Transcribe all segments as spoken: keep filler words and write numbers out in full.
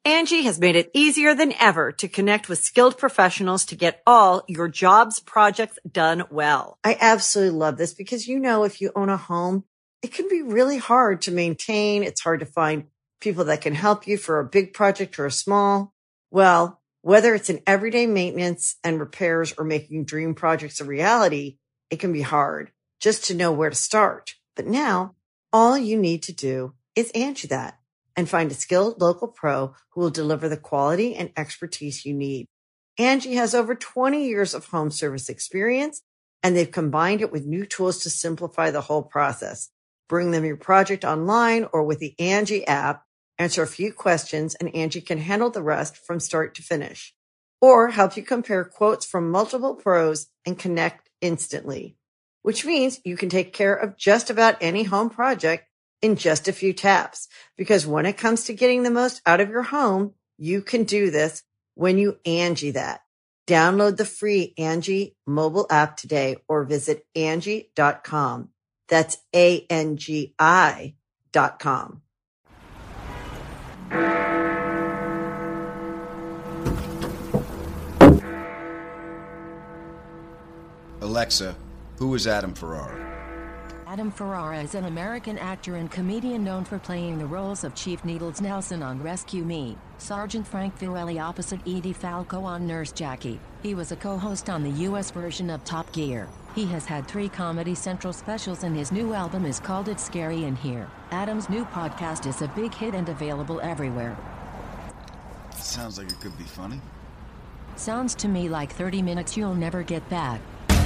Angie has made it easier than ever to connect with skilled professionals to get all your jobs projects done well. I absolutely love this because, you know, if you own a home, it can be really hard to maintain. It's hard to find people that can help you for a big project or a small. Well, whether it's in everyday maintenance and repairs or making dream projects a reality, it can be hard just to know where to start. But now all you need to do is Angie that and find a skilled local pro who will deliver the quality and expertise you need. Angie has over twenty years of home service experience, and they've combined it with new tools to simplify the whole process. Bring them your project online or with the Angie app, answer a few questions, and Angie can handle the rest from start to finish. Or help you compare quotes from multiple pros and connect instantly, which means you can take care of just about any home project in just a few taps. Because when it comes to getting the most out of your home, you can do this when you Angie that. Download the free Angie mobile app today or visit Angie dot com. That's A N G I dot com. Alexa, who is Adam Ferrara? Adam Ferrara is an American actor and comedian known for playing the roles of Chief Needles Nelson on Rescue Me, Sergeant Frank Fiorelli opposite Edie Falco on Nurse Jackie. He was a co-host on the U S version of Top Gear. He has had three Comedy Central specials and his new album is called It's Scary in Here. Adam's new podcast is a big hit and available everywhere. Sounds like it could be funny. Sounds to me like thirty minutes you'll never get back.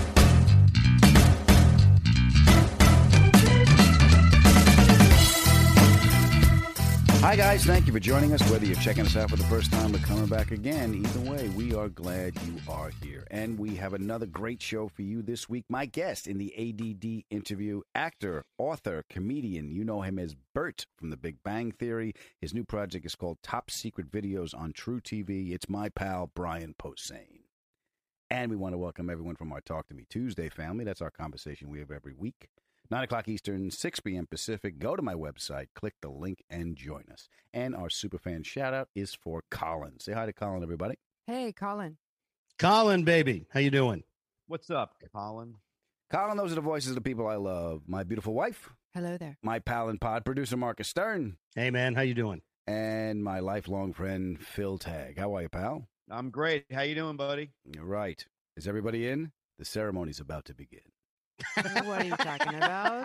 Hi, guys. Thank you for joining us. Whether you're checking us out for the first time or coming back again, either way, we are glad you are here. And we have another great show for you this week. My guest in the A D D interview, actor, author, comedian. You know him as Bert from The Big Bang Theory. His new project is called Top Secret Videos on True T V. It's my pal, Brian Posehn. And we want to welcome everyone from our Talk to Me Tuesday family. That's our conversation we have every week. nine o'clock Eastern, six p.m. Pacific. Go to my website, click the link, and join us. And our superfan shout-out is for Colin. Say hi to Colin, everybody. Hey, Colin. Colin, baby. How you doing? What's up, Colin? Colin, those are the voices of the people I love. My beautiful wife. Hello there. My pal and pod producer, Marcus Stern. Hey, man. How you doing? And my lifelong friend, Phil Tagg. How are you, pal? I'm great. How you doing, buddy? You're right. Is everybody in? The ceremony's about to begin. What are you talking about?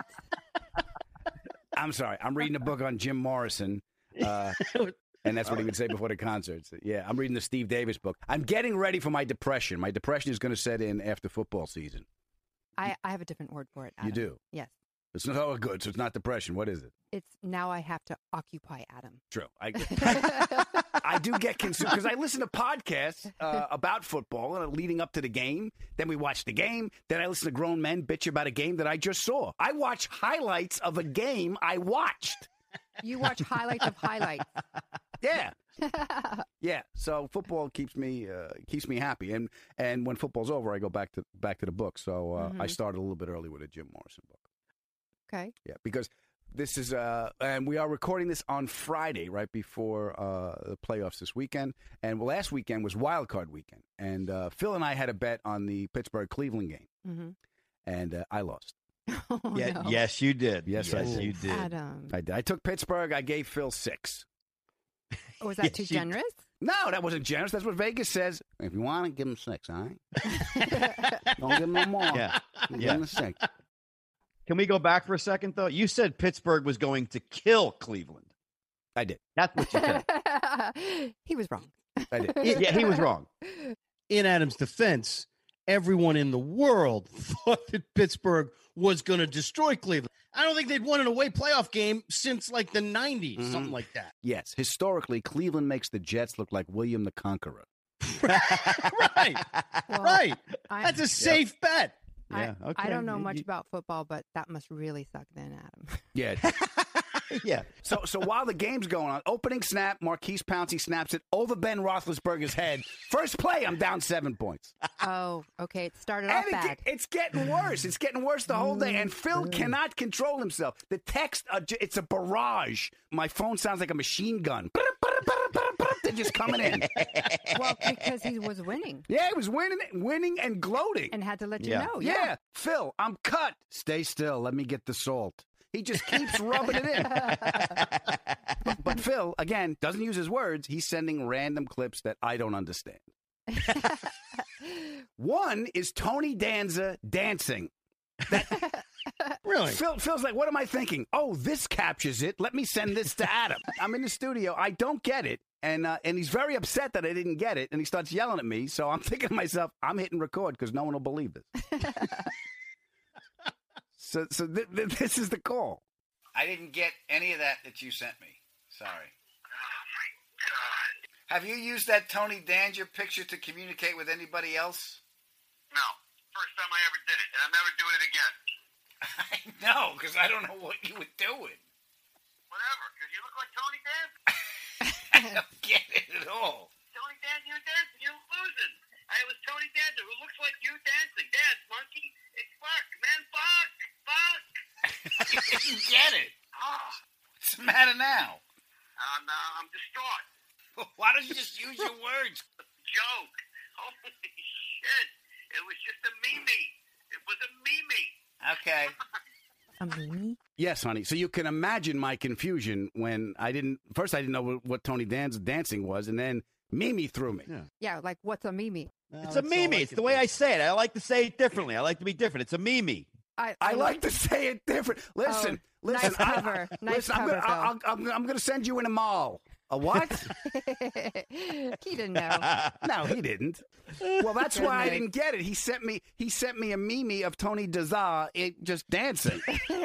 I'm sorry. I'm reading a book on Jim Morrison, uh, and that's what he would say before the concerts. Yeah, I'm reading the Steve Davis book. I'm getting ready for my depression. My depression is going to set in after football season. I, I have a different word for it, Adam. You do? Yes. It's not oh, good, so it's not depression. What is it? It's now I have to occupy Adam. True. I, I do get consumed because I listen to podcasts uh, about football uh, leading up to the game. Then we watch the game. Then I listen to grown men bitch about a game that I just saw. I watch highlights of a game I watched. You watch highlights of highlights. Yeah. Yeah. So football keeps me uh, keeps me happy, and and when football's over, I go back to back to the book. So uh, Mm-hmm. I started a little bit early with a Jim Morrison book. Okay. Yeah, because this is, uh, and we are recording this on Friday, right before uh, the playoffs this weekend. And last weekend was wild card weekend. And uh, Phil and I had a bet on the Pittsburgh-Cleveland game. Mm-hmm. And uh, I lost. Oh, Yeah, no. yes, you did. Yes, yes, I did. you did. Adam. I, did. I took Pittsburgh. I gave Phil six. Oh, was that Yes, too you generous? No, that wasn't generous. That's what Vegas says. If you want to, give him six, all right? Don't give him no more. Yeah. Give Yeah. him a six. Can we go back for a second, though? You said Pittsburgh was going to kill Cleveland. I did. That's what you said. He was wrong. I did. Yeah, he was wrong. In Adam's defense, everyone in the world thought that Pittsburgh was going to destroy Cleveland. I don't think they'd won an away playoff game since like the nineties, Mhm. something like that. Yes, historically, Cleveland makes the Jets look like William the Conqueror. Right. Well, Right. I, That's a safe bet. I, Yeah, okay. I don't know You- much you- about football, but that must really suck then, Adam. Yeah. Yeah. So so while the game's going on, opening snap, Marquise Pouncey snaps it over Ben Roethlisberger's head. First play, I'm down seven points. Oh, okay. It started off And it, bad. ge- it's getting worse. It's getting worse the whole day. And Phil cannot control himself. The text, uh, j- it's a barrage. My phone sounds like a machine gun. The just coming in. Well, because he was winning Yeah, he was winning, winning and gloating. and had to let you Yeah. know. yeah. Phil, I'm cut. Stay still. Let me get the salt. He just keeps rubbing it in. But, but Phil, again, doesn't use his words. He's sending random clips that I don't understand. One is Tony Danza dancing. Really? Phil, Phil's like, what am I thinking? Oh, this captures it. Let me send this to Adam. I'm in the studio. I don't get it. And uh, and he's very upset that I didn't get it. And he starts yelling at me. So I'm thinking to myself, I'm hitting record because no one will believe this. so so th- th- this is the call. I didn't get any of that that you sent me. Sorry. Oh, my God. Have you used that Tony Danza picture to communicate with anybody else? No. First time I ever did it, and I'm never doing it again. I know, because I don't know what you were doing. Whatever, because you look like Tony Danza. I don't get it at all. Tony Danza, you're dancing. You're losing. I was Tony Danza, who looks like you dancing. Dance, monkey. It's fuck, man. Fuck. Fuck. I didn't get it. Oh, What's the matter now? I'm, uh, I'm distraught. Why don't you just use your words? Joke. Holy shit. It was just a meme. It was a meme. Okay. A meme? Yes, honey. So you can imagine my confusion when I didn't. First, I didn't know what, what Tony Danza dancing was, and then Mimi threw me. Yeah. Yeah, like what's a meme? It's a meme. It's the way I say it. I like to say it differently. I like to be different. It's a meme. I, I like to say it different. Listen, Oh, listen. nice I- cover. I, Nice listen, I'm cover, gonna, I- I'm, I'm, I'm going to send you in a mall. A what? He didn't know. No, he didn't. Well, that's why I Goodness. didn't get it. He sent me. He sent me a meme of Tony Danza it just dancing.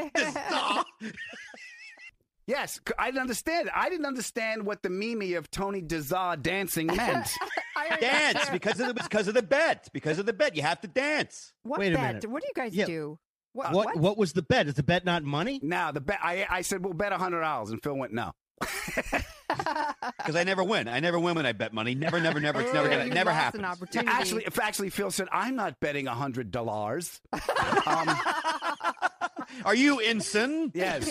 Yes, c- I didn't understand it. I didn't understand what the meme of Tony Danza dancing meant. I Dance because of the because of the bet. Because of the bet, you have to dance. What Wait a bet? minute. What do you guys Yeah. do? What? What, what was the bet? Is the bet not money? Now the bet. I, I said, "We'll bet a hundred dollars," and Phil went, "No." Because I never win. I never win when I bet money. Never, never, never. It's never Oh, gonna. you It never lost happens. An Yeah, opportunity. actually, if actually Phil said, "I'm not betting a hundred dollars." Um, Are you Ensign? yes.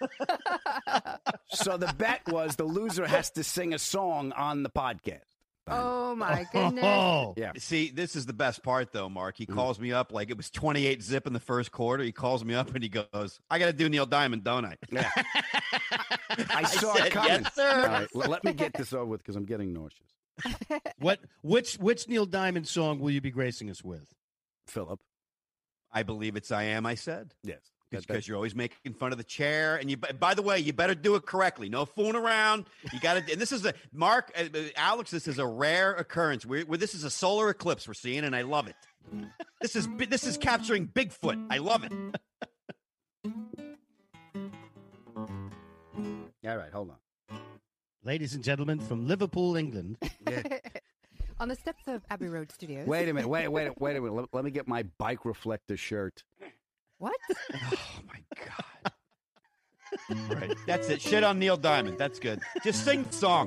So the bet was the loser has to sing a song on the podcast. Oh my goodness! Oh, Yeah. See, this is the best part, though, Mark. He calls me up like it was twenty-eight zip in the first quarter. He calls me up and he goes, "I got to do Neil Diamond, don't I?" Yeah. I saw said, it coming. "Yes, sir." All right, l- let me get this over with because I'm getting nauseous. what? Which which Neil Diamond song will you be gracing us with? Philip. I believe it's "I Am." I said. Yes. Because That- that- you're always making fun of the chair, and you. By the way, you better do it correctly. No fooling around. You got to. And this is a Mark, uh, uh, Alex. This is a rare occurrence. Where, where this is a solar eclipse we're seeing, and I love it. This is bi- this is capturing Bigfoot. I love it. All right, hold on. Ladies and gentlemen from Liverpool, England. On the steps of Abbey Road Studios. Wait a minute. Wait, wait, wait a minute. Let, let me get my bike reflector shirt. What? Oh my god! All right, that's it. Shit on Neil Diamond. That's good. Just sing the song.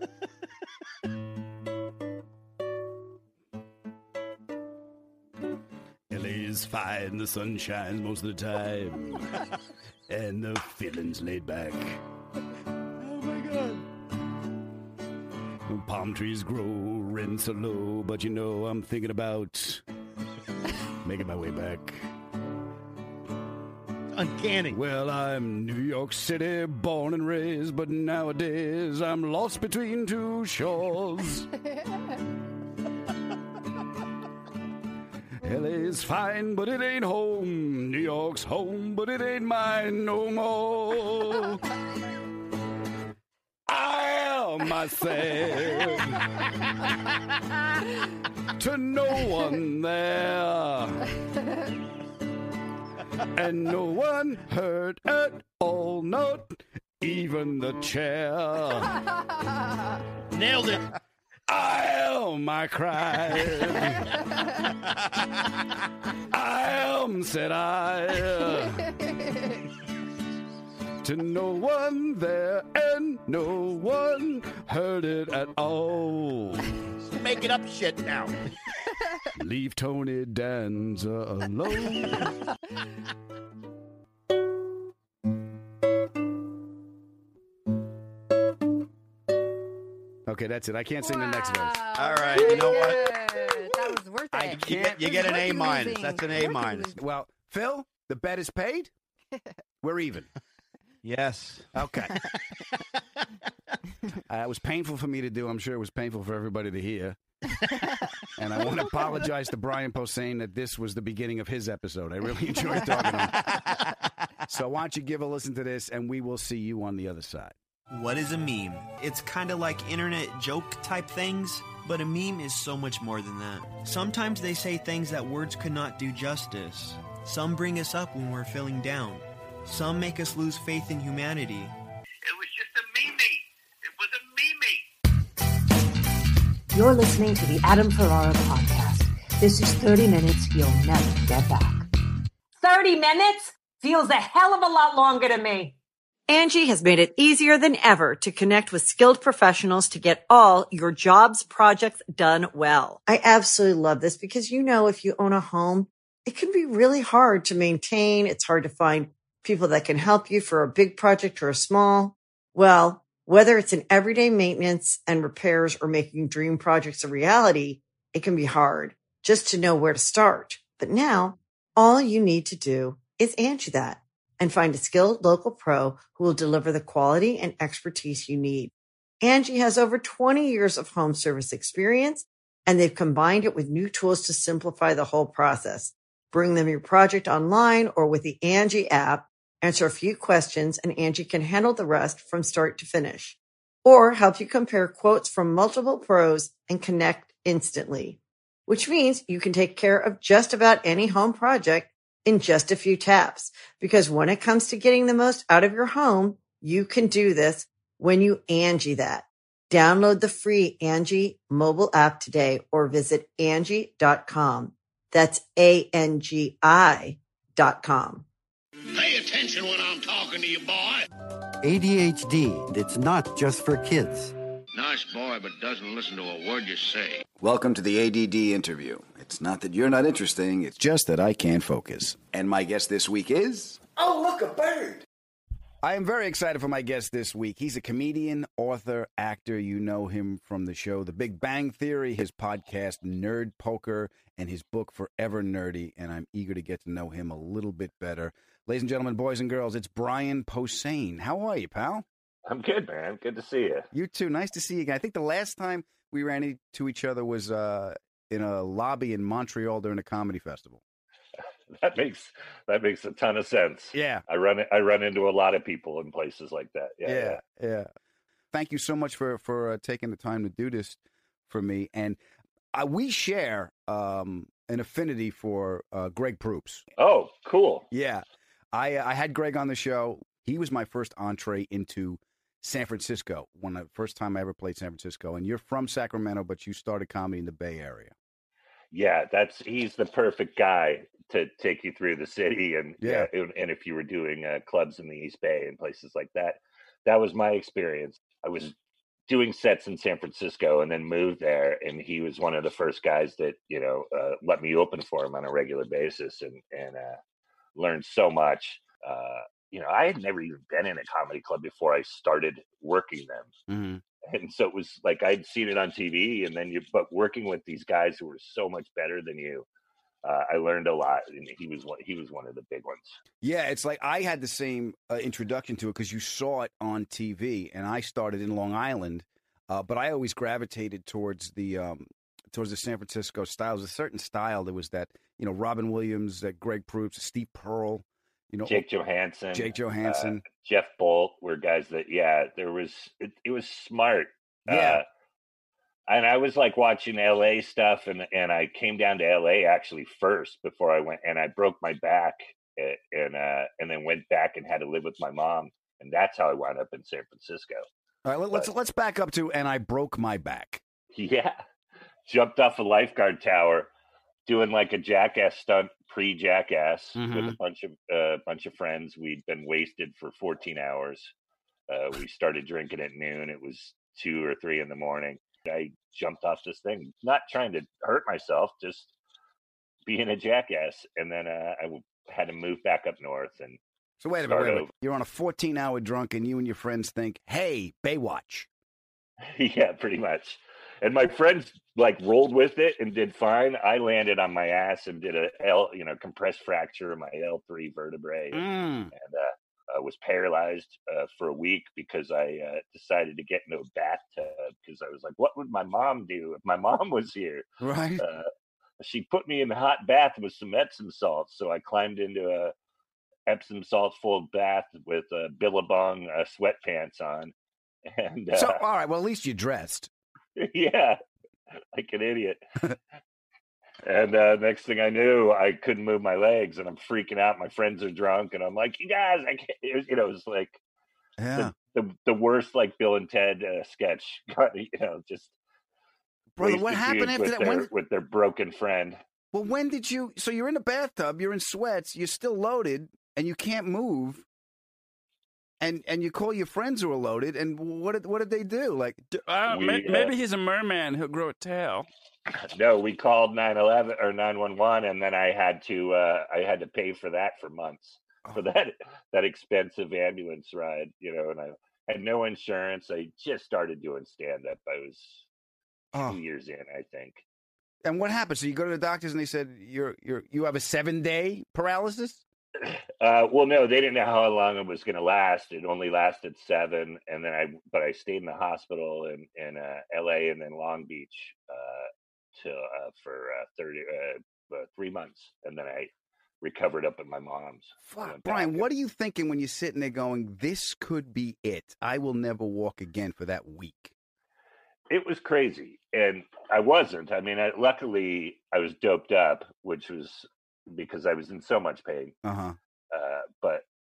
L A's fine, the sun shines most of the time, and the feeling's laid back. Oh my god! Palm trees grow, rent so low, but you know I'm thinking about making my way back. Uncanny. Well, I'm New York City, born and raised, but nowadays I'm lost between two shores. L A's fine, but it ain't home. New York's home, but it ain't mine no more. I'll myself to no one there, and no one heard at all, not even the chair. Nailed it. I'll my cry. I'll said I to no one there, and no one heard it at all. Making up shit now. Leave Tony Danza alone. Okay, that's it. I can't sing the next verse. All right, you know what? Good. That was worth I, it. you, get, you get an A Working minus. losing. That's an A Working minus. losing. Well, Phil, the bet is paid. We're even. Yes. Okay. Uh, it was painful for me to do. I'm sure it was painful for everybody to hear. And I want to apologize to Brian Posehn that this was the beginning of his episode. I really enjoyed talking to him. So why don't you give a listen to this, and we will see you on the other side. What is a meme? It's kind of like internet joke type things, but a meme is so much more than that. Sometimes they say things that words could not do justice. Some bring us up when we're feeling down. Some make us lose faith in humanity. It was just a meme. It was a meme. You're listening to the Adam Ferrara podcast. This is thirty minutes you'll never get back. thirty minutes feels a hell of a lot longer to me. Angie has made it easier than ever to connect with skilled professionals to get all your jobs projects done well. I absolutely love this because, you know, if you own a home, it can be really hard to maintain. It's hard to find people that can help you for a big project or a small. Well, whether it's in everyday maintenance and repairs or making dream projects a reality, it can be hard just to know where to start. But now all you need to do is Angie that and find a skilled local pro who will deliver the quality and expertise you need. Angie has over twenty years of home service experience, and they've combined it with new tools to simplify the whole process. Bring them your project online or with the Angie app, answer a few questions, and Angie can handle the rest from start to finish. Or help you compare quotes from multiple pros and connect instantly, which means you can take care of just about any home project in just a few taps. Because when it comes to getting the most out of your home, you can do this when you Angie that. Download the free Angie mobile app today or visit Angie dot com. That's A N G I dot com. Pay attention when I'm talking to you, boy. A D H D, it's not just for kids. Nice boy, but doesn't listen to a word you say. Welcome to the A D D interview. It's not that you're not interesting, it's just that I can't focus. And my guest this week is... Oh, look, a bird. I am very excited for my guest this week. He's a comedian, author, actor. You know him from the show The Big Bang Theory, his podcast Nerd Poker, and his book Forever Nerdy, and I'm eager to get to know him a little bit better. Ladies and gentlemen, boys and girls, it's Brian Posehn. How are you, pal? I'm good, man. Good to see you. You too. Nice to see you again. I think the last time we ran into each other was uh, in a lobby in Montreal during a comedy festival. That makes that makes a ton of sense. Yeah. I run I run into a lot of people in places like that. Yeah, yeah. yeah. yeah. Thank you so much for for uh, taking the time to do this for me. And uh, we share um, an affinity for uh, Greg Proops. Oh, cool. Yeah. I I had Greg on the show. He was my first entree into San Francisco, when the first time I ever played San Francisco. And you're from Sacramento, but you started comedy in the Bay Area. Yeah, that's he's the perfect guy to take you through the city. And yeah, yeah, and if you were doing uh, clubs in the East Bay and places like that, that was my experience. I was doing sets in San Francisco and then moved there, and he was one of the first guys that, you know, uh, let me open for him on a regular basis, and and uh, learned so much. Uh, you know, I had never even been in a comedy club before I started working them. Mm-hmm. And so it was like I'd seen it on T V, and then you, but working with these guys who were so much better than you, uh, I learned a lot. And he was one, he was one of the big ones. Yeah, it's like I had the same uh, introduction to it because you saw it on T V, and I started in Long Island, uh, but I always gravitated towards the um, towards the San Francisco style. There was a certain style. There was that, you know, Robin Williams, that Greg Proops, Steve Pearl. You know, Jake Johansson, Jake Johansson, uh, Jeff Bolt were guys that, yeah, there was, it, it was smart. Yeah. Uh, and I was like watching L A stuff, and, and I came down to L A actually first before I went, and I broke my back and, and, uh, and then went back and had to live with my mom. And that's how I wound up in San Francisco. All right, let's, but, let's back up to, and I broke my back. Yeah. Jumped off a lifeguard tower, doing like a jackass stunt pre-jackass mm-hmm. with a bunch of uh, bunch of friends. We'd been wasted for fourteen hours. Uh, we started drinking at noon. It was two or three in the morning. I jumped off this thing, not trying to hurt myself, just being a jackass. And then uh, I had to move back up north. And so wait a minute, wait a minute. You're on a fourteen-hour drunk, and you and your friends think, "Hey, Baywatch." Yeah, pretty much. And my friends like rolled with it and did fine. I landed on my ass and did a L, you know, compressed fracture of my L three vertebrae, Mm. and uh, I was paralyzed uh, for a week because I uh, decided to get into a bathtub because I was like, what would my mom do if my mom was here? Right. Uh, she put me in the hot bath with some Epsom salts, so I climbed into a Epsom salts full bath with uh, Billabong uh, sweatpants on, and uh, So, all right. Well, at least you dressed. yeah, like an idiot. And uh, next thing I knew, I couldn't move my legs, and I'm freaking out. My friends are drunk, and I'm like, "You guys, I can't." It was, you know, it was like Yeah. the, the the worst, like Bill and Ted uh, sketch. You know, just Brother, what wasted happened dudes after with that? Their, When- with their broken friend. Well, when did you? So you're in the bathtub, you're in sweats, you're still loaded, and you can't move. And and you call your friends who are loaded, and what did what did they do? Like, Uh, We, may- uh, maybe he's a merman. He'll grow a tail. No, we called nine eleven or nine one one, and then I had to uh, I had to pay for that for months for that that expensive ambulance ride, you know. And I had no insurance. I just started doing stand up. I was Oh. two years in, I think. and what happened? So you go to the doctors, and they said you're you're you have a seven day paralysis. Uh, well, no, they didn't know how long it was going to last. It only lasted seven, and then I, but I stayed in the hospital in in uh, L A and then Long Beach uh, till uh, for uh, thirty uh, uh, three months, and then I recovered up at my mom's. I went Brian, back. what are you thinking when you're sitting there going, "This could be it. I will never walk again for that week." It was crazy, and I wasn't. I mean, I, luckily I was doped up, which was because I was in so much pain. Uh huh. Uh, but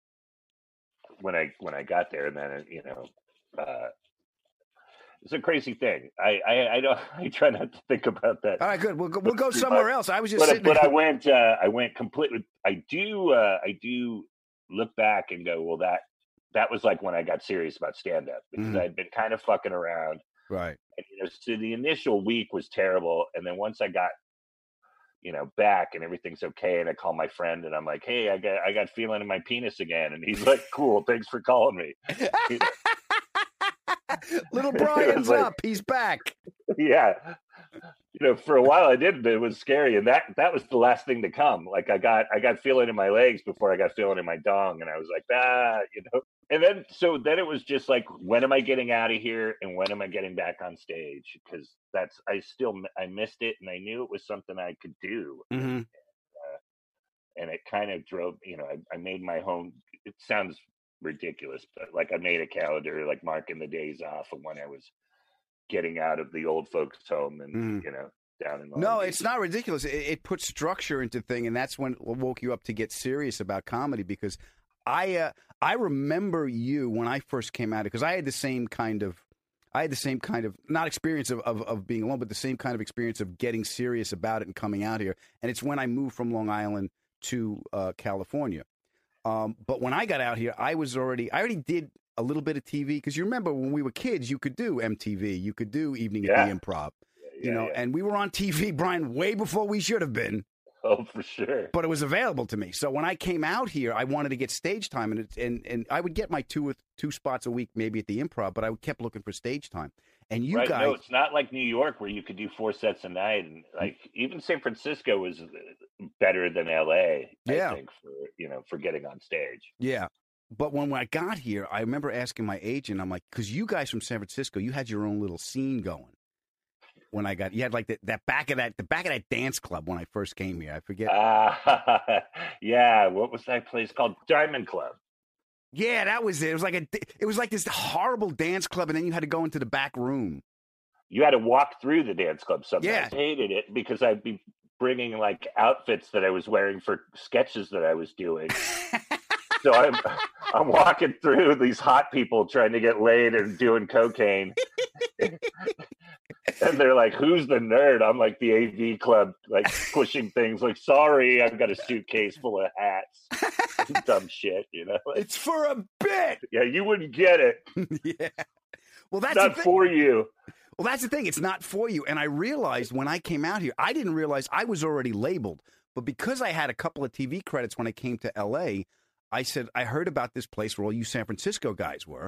when I when I got there, and then you know, uh, it's a crazy thing. I, I I don't I try not to think about that. All right, good. We'll go, we'll go But- somewhere else. I was just but, sitting but there. I went uh, I went completely. I do uh, I do look back and go, well, that that was like when I got serious about stand up because Mhm. I'd been kind of fucking around. Right. And, you know, so the initial week was terrible, and then once I got, you know, back and everything's okay, and I call my friend and I'm like, "Hey, I got I got feeling in my penis again," and he's like, "Cool, thanks for calling me." You know, Little It Brian's was like- up. He's back. yeah, you know, for a while I did. It was scary, and that that was the last thing to come. Like I got I got feeling in my legs before I got feeling in my dong, and I was like, ah, you know. And then so then it was just like, when am I getting out of here, and when am I getting back on stage? Because that's I still I missed it, and I knew it was something I could do. Mm-hmm. And it kind of drove, you know, I, I made my home. It sounds ridiculous, but like I made a calendar, like marking the days off of when I was getting out of the old folks' home, and Mhm. you know, down in Long No, Beach. it's not ridiculous. It, it puts structure into thing, and that's when it woke you up to get serious about comedy. Because I, uh, I remember you when I first came out, because I had the same kind of, I had the same kind of not experience of, of of being alone, but the same kind of experience of getting serious about it and coming out here. And it's when I moved from Long Island to uh, California. Um, but when I got out here, I was already, I already did a little bit of T V, because you remember when we were kids, you could do M T V, you could do Evening Yeah. at the Improv, you Yeah, know, yeah. and we were on T V, Brian, way before we should have been. Oh, for sure. But it was available to me. So when I came out here, I wanted to get stage time, and it, and and I would get my two two spots a week, maybe at the Improv, but I kept looking for stage time. And you right? guys, No, it's not like New York where you could do four sets a night, and like even San Francisco was better than L A. Yeah. I think for you know for getting on stage. yeah. But when I got here, I remember asking my agent, I'm like, because you guys from San Francisco, you had your own little scene going. When I got, you had like the, that back of that, the back of that dance club when I first came here. I forget. Ah, yeah. What was that place called? Diamond Club. Yeah, that was it. It was like a, it was like this horrible dance club, and then you had to go into the back room. You had to walk through the dance club sometimes. Yeah. I hated it because I'd be bringing like outfits that I was wearing for sketches that I was doing. So I'm I'm walking through these hot people trying to get laid and doing cocaine. And they're like, "Who's the nerd?" I'm like the A V club, like pushing things like, "Sorry, I've got a suitcase full of hats." Dumb shit, you know. Like, It's for a bit. yeah, you wouldn't get it. Yeah. Well, that's Not the thing. for you. Well, that's the thing. It's not for you. And I realized when I came out here, I didn't realize I was already labeled. But because I had a couple of T V credits when I came to L A, I said, I heard about this place where all you San Francisco guys were.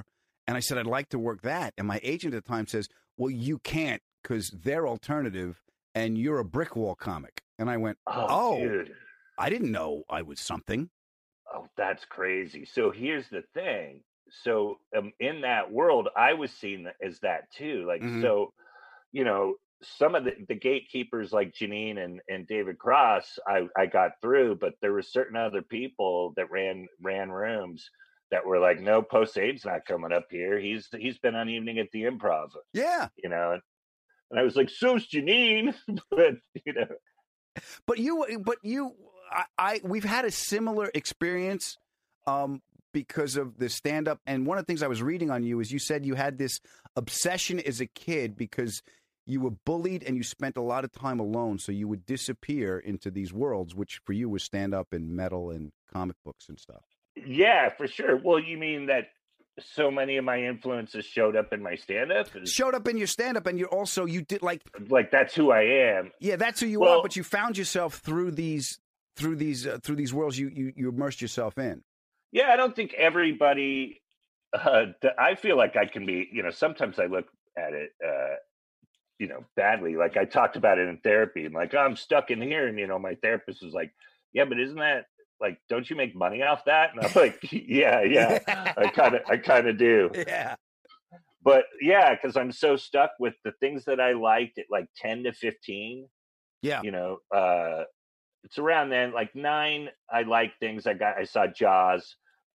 And I said, I'd like to work that. And my agent at the time says, well, you can't because they're alternative and you're a brick wall comic. And I went, Oh, oh, dude. I didn't know I was something. Oh, that's crazy. So here's the thing. So um, in that world, I was seen as that too. Like, Mhm. so, you know, some of the, the gatekeepers like Janine and, and David Cross, I, I got through, but there were certain other people that ran ran rooms that were like, no, Post Aid's not coming up here. He's he's been on Evening at the Improv. Yeah. You know, and, and I was like, so's Janine. But, you know. But you, but you, I, I we've had a similar experience um, because of the stand up. And one of the things I was reading on you is you said you had this obsession as a kid because you were bullied and you spent a lot of time alone. So you would disappear into these worlds, which for you was stand up and metal and comic books and stuff. Yeah, for sure. Well, you mean that so many of my influences showed up in my stand-up? Showed up in your stand-up, and you're also, you did like... Like, that's who I am. Yeah, that's who you Well- are, but you found yourself through these through these, uh, through these worlds you, you, you immersed yourself in. Yeah, I don't think everybody... Uh, th- I feel like I can be, you know, sometimes I look at it, uh, you know, badly. Like, I talked about it in therapy, and like, oh, I'm stuck in here, and, you know, my therapist was like, yeah, but isn't that... like, don't you make money off that? And I'm like, yeah, yeah, I kind of, I kind of do. Yeah. But yeah, because I'm so stuck with the things that I liked at like ten to fifteen. Yeah. You know, uh, it's around then, like nine, I like things. I got, I saw Jaws.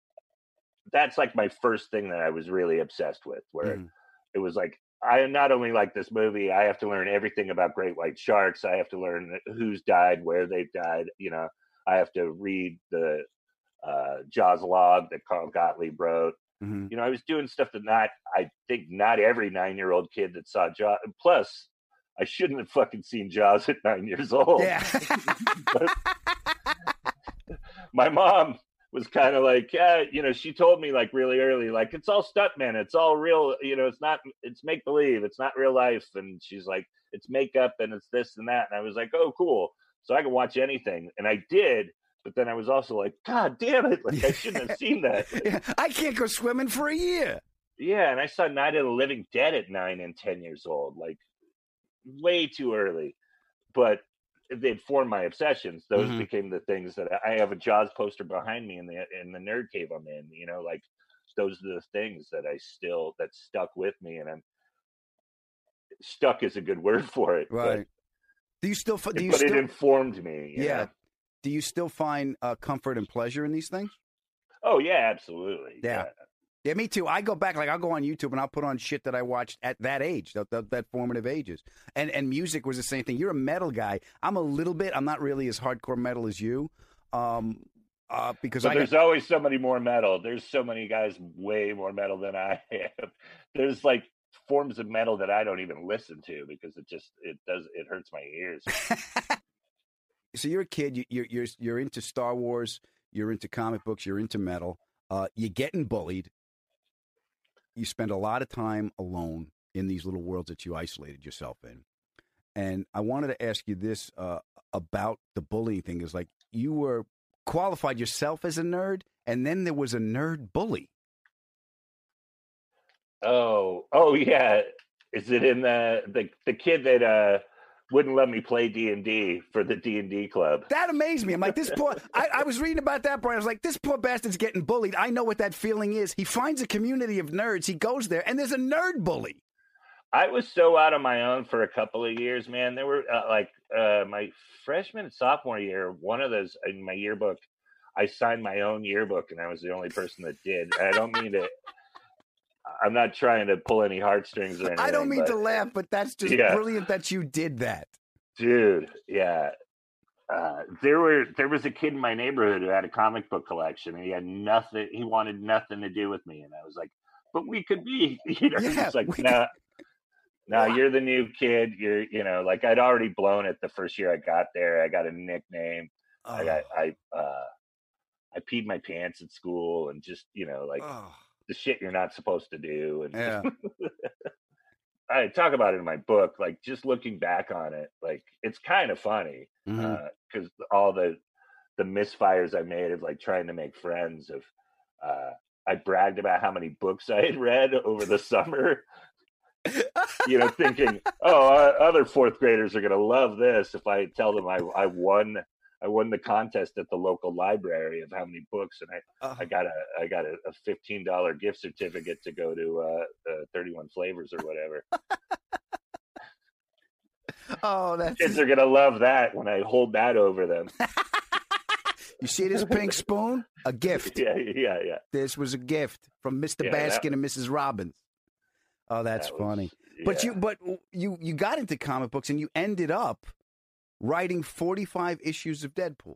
That's like my first thing that I was really obsessed with, where Mhm. it was like, I not only like this movie, I have to learn everything about great white sharks. I have to learn who's died, where they've died, you know. I have to read the uh, Jaws log that Carl Gottlieb wrote. Mhm. You know, I was doing stuff that not, I think not every nine-year-old kid that saw Jaws. Plus, I shouldn't have fucking seen Jaws at nine years old. Yeah. But my mom was kind of like, yeah, you know, she told me like really early, like, it's all stuntmen. It's all real. You know, it's not, it's make believe. It's not real life. And she's like, it's makeup and it's this and that. And I was like, oh, cool. So I can watch anything. And I did. But then I was also like, God damn it. Like, I shouldn't have seen that. Yeah, I can't go swimming for a year. Yeah. And I saw Night of the Living Dead at nine and ten years old, like way too early. But they'd formed my obsessions. Those Mhm. became the things that I, I have a Jaws poster behind me in the in the nerd cave I'm in. You know, like those are the things that I still that stuck with me, and I'm stuck is a good word for it. Right. Do you still? fi- But, Do you but still? it informed me. you Yeah. know? Do you still find uh, comfort and pleasure in these things? Oh yeah, absolutely. Yeah. Yeah, me too. I go back, like I'll go on YouTube and I'll put on shit that I watched at that age, that, that, that formative ages. And and music was the same thing. You're a metal guy. I'm a little bit. I'm not really as hardcore metal as you, um, uh, because But I there's got, always somebody more metal. There's so many guys way more metal than I am. There's like forms of metal that I don't even listen to because it just it does it hurts my ears. so you're a kid. You, you're you're you're into Star Wars. You're into comic books. You're into metal. Uh, you're getting bullied. You spend a lot of time alone in these little worlds that you isolated yourself in. And I wanted to ask you this uh, about the bullying thing. Is like you were qualified yourself as a nerd, and then there was a nerd bully. Oh, oh yeah. Is it in the the the kid that uh wouldn't let me play D and D for the D and D club? That amazed me. I'm like, this poor. I, I was reading about that, Brian. I was like, this poor bastard's getting bullied. I know what that feeling is. He finds a community of nerds. He goes there, and there's a nerd bully. I was so out on my own for a couple of years, man. There were uh, like uh, my freshman and sophomore year, one of those in my yearbook, I signed my own yearbook, and I was the only person that did. And I don't mean to. I'm not trying to pull any heartstrings or anything. I don't mean but, to laugh, but that's just Yeah. brilliant that you did that. dude. Yeah, uh, there were there was a kid in my neighborhood who had a comic book collection, and he had nothing. He wanted nothing to do with me, and I was like, "But we could be," you know. Yeah, it's like, we no, no, you're the new kid. You're, you know, like I'd already blown it the first year I got there. I got a nickname. I got I uh, I peed my pants at school, and just you know, like. Oh. The shit you're not supposed to do. And Yeah. I talk about it in my book, like just looking back on it, like it's kind of funny because Mhm. uh, all the the misfires I made of like trying to make friends of uh, I bragged about how many books I had read over the summer. You know, thinking, oh, uh, other fourth graders are going to love this if I tell them I, I won I won the contest at the local library of how many books, and I, uh, I got a I got a, a fifteen dollar gift certificate to go to uh, uh, thirty-one Flavors or whatever. Oh, that's kids are gonna love that when I hold that over them. You see this pink spoon? A gift. Yeah, yeah, yeah. This was a gift from Mister Yeah, Baskin that- and Missus Robbins. Oh, that's That was- funny. But yeah. you, but you, you got into comic books and you ended up writing forty-five issues of Deadpool.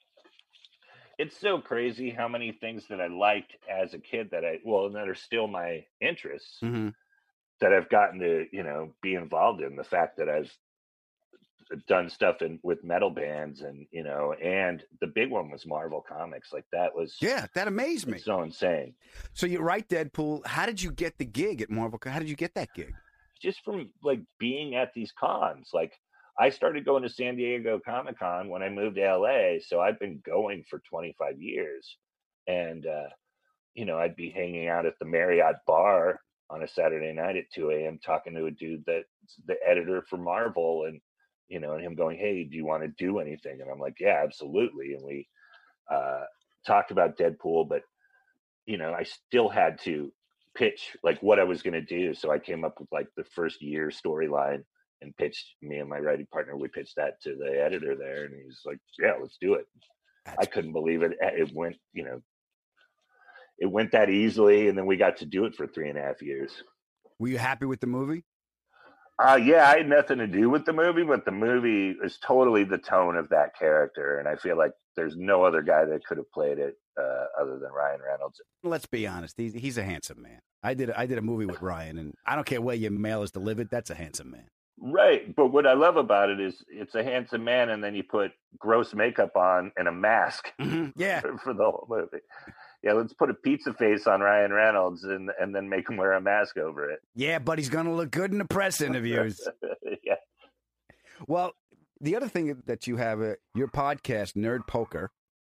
It's so crazy how many things that I liked as a kid that I well, and that are still my interests Mm-hmm. that I've gotten to, you know, be involved in. The fact that I've done stuff in with metal bands, and you know, and the big one was Marvel Comics. Like that was Yeah, that amazed me. it's so insane. So you write Deadpool. How did you get the gig at Marvel? How did you get that gig? Just from like being at these cons. Like I started going to San Diego Comic Con when I moved to L A, so I've been going for twenty-five years. And uh, you know, I'd be hanging out at the Marriott bar on a Saturday night at two a.m. talking to a dude that's the editor for Marvel, and you know, and him going, "Hey, do you want to do anything?" And I'm like, "Yeah, absolutely." And we uh, talked about Deadpool, but you know, I still had to pitch like what I was going to do. So I came up with like the first year storyline and pitched me and my writing partner. We pitched that to the editor there, and he's like, "Yeah, let's do it." That's I couldn't believe it. It went, you know, it went that easily, and then we got to do it for three and a half years. Were you happy with the movie? Uh, yeah, I had nothing to do with the movie, but the movie is totally the tone of that character, and I feel like there's no other guy that could have played it uh, other than Ryan Reynolds. Let's be honest. He's, he's a handsome man. I did I did a movie with Ryan, and I don't care where your mail is delivered. That's a handsome man. Right, but what I love about it is it's a handsome man, and then you put gross makeup on and a mask Mm-hmm. Yeah. for, for the whole movie. Yeah, let's put a pizza face on Ryan Reynolds and and then make him wear a mask over it. Yeah, but he's going to look good in the press interviews. Yeah. Well, the other thing that you have, uh, your podcast, Nerd Poker,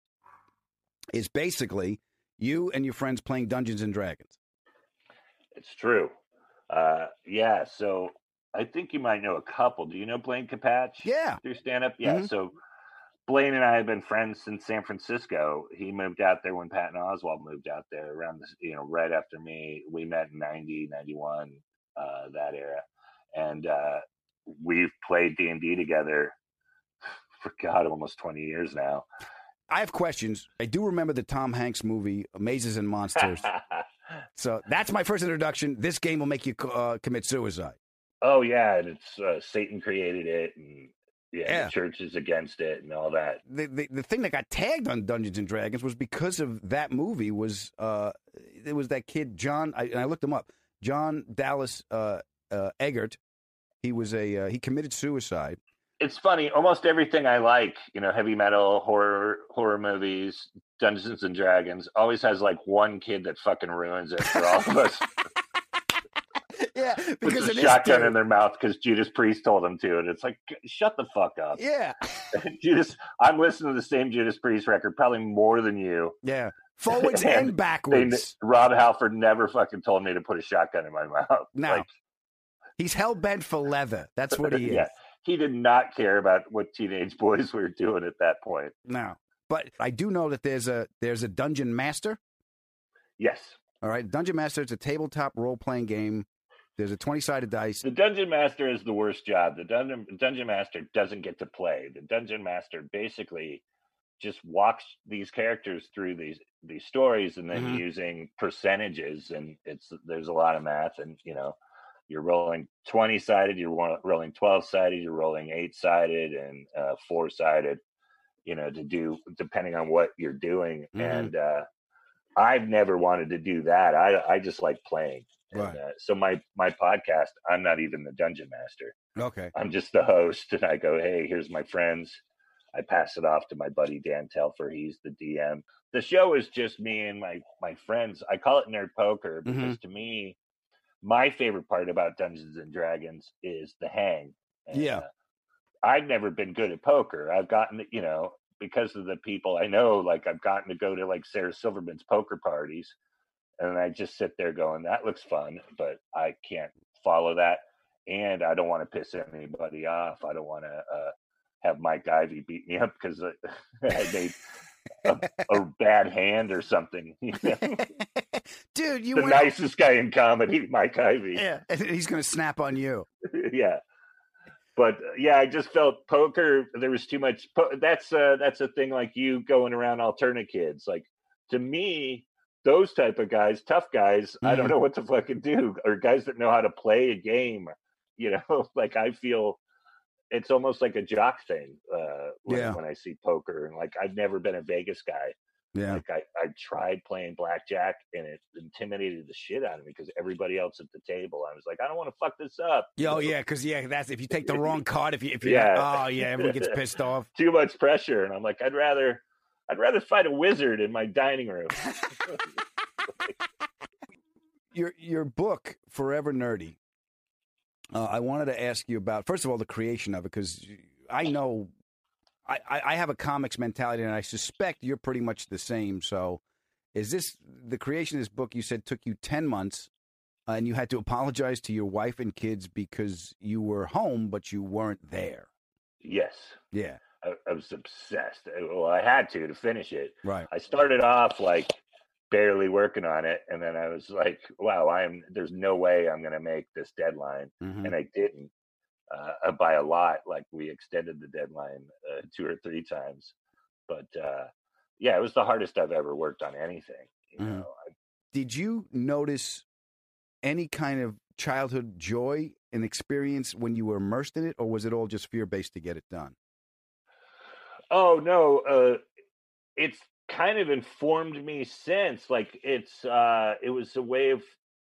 is basically you and your friends playing Dungeons and Dragons. It's true. Uh, yeah, so I think you might know a couple. Do you know Blaine Capatch? Yeah. Through stand-up? Yeah, Mhm. so Blaine and I have been friends since San Francisco. He moved out there when Patton Oswalt moved out there around this, you know, right after me. We met in ninety, ninety-one, uh, that era. And uh, we've played D and D together for, God, almost twenty years now. I have questions. I do remember the Tom Hanks movie, Mazes and Monsters. So that's my first introduction. This game will make you uh, commit suicide. Oh, yeah, and it's uh, Satan created it, and yeah, Yeah. the church is against it and all that. The, the the thing that got tagged on Dungeons and Dragons was because of that movie. Was uh, it was that kid John? I, and I looked him up. John Dallas uh, uh, Eggert. He was a uh, he committed suicide. It's funny. Almost everything I like, you know, heavy metal, horror, horror movies, Dungeons and Dragons, always has like one kid that fucking ruins it for all of us. Yeah, Puts because a of this shotgun dude. in their mouth because Judas Priest told them to, and it's like, shut the fuck up. Yeah, Judas. I'm listening to the same Judas Priest record probably more than you. yeah, forwards and, And backwards. They, Rob Halford never fucking told me to put a shotgun in my mouth. No, Like, he's hell bent for leather. That's what he is. yeah, he did not care about what teenage boys were doing at that point. No, but I do know that there's a there's a dungeon master. Yes. All right, dungeon master. It's a tabletop role playing game. There's a twenty sided dice. The Dungeon Master is the worst job. The Dungeon Dungeon Master doesn't get to play. The Dungeon Master basically just walks these characters through these these stories, and then Mhm. using percentages, and it's there's a lot of math, and you know, you're rolling twenty sided, you're wa- rolling twelve sided, you're rolling eight sided, and uh, four sided. You know, to do depending on what you're doing, Mhm. and uh, I've never wanted to do that. I I just like playing. And, Right. uh, so my my podcast, I'm not even the dungeon master. Okay. I'm just the host, and I go, "Hey, here's my friends." I pass it off to my buddy Dan Telfer. He's the D M. The show is just me and my my friends. I call it Nerd Poker because to me, my favorite part about Dungeons and Dragons is the hang. And, Yeah. uh, I've never been good at poker. I've gotten, you know, because of the people I know, like I've gotten to go to like Sarah Silverman's poker parties. And I just sit there going, that looks fun, but I can't follow that. And I don't want to piss anybody off. I don't want to uh, have Mike Ivey beat me up because I made a, a bad hand or something. You know? Dude, you the went... nicest guy in comedy, Mike Ivey. Yeah, he's going to snap on you. Yeah. But uh, yeah, I just felt poker. There was too much. Po- that's uh, that's a thing like you going around alternate kids. Like to me, those type of guys, tough guys, mm-hmm. I don't know what to fucking do. Or guys that know how to play a game. You know, like I feel it's almost like a jock thing uh, when, yeah. when I see poker. And like I've never been a Vegas guy. Yeah. Like I, I tried playing blackjack and it intimidated the shit out of me because everybody else at the table, I was like, I don't want to fuck this up. Yo, yeah, because yeah, that's if you take the wrong card, if you, if you, yeah. oh yeah, everyone gets pissed off. Too much pressure, and I'm like, I'd rather, I'd rather fight a wizard in my dining room. your your book, Forever Nerdy. Uh, I wanted to ask you about first of all the creation of it because I know. I, I have a comics mentality, and I suspect you're pretty much the same. So, is this the creation of this book? You said took you ten months, uh, and you had to apologize to your wife and kids because you were home, but you weren't there. Yes. Yeah. I, I was obsessed. Well, I had to to finish it. Right. I started off like barely working on it, and then I was like, "Wow, I'm there's no way I'm going to make this deadline," mm-hmm. and I didn't. Uh, by a lot, like we extended the deadline uh, two or three times, but uh, yeah, it was the hardest I've ever worked on anything. You mm-hmm. know, I, did you notice any kind of childhood joy and experience when you were immersed in it, or was it all just fear based to get it done? Oh no, uh, it's kind of informed me since. Like it's uh, it was a way of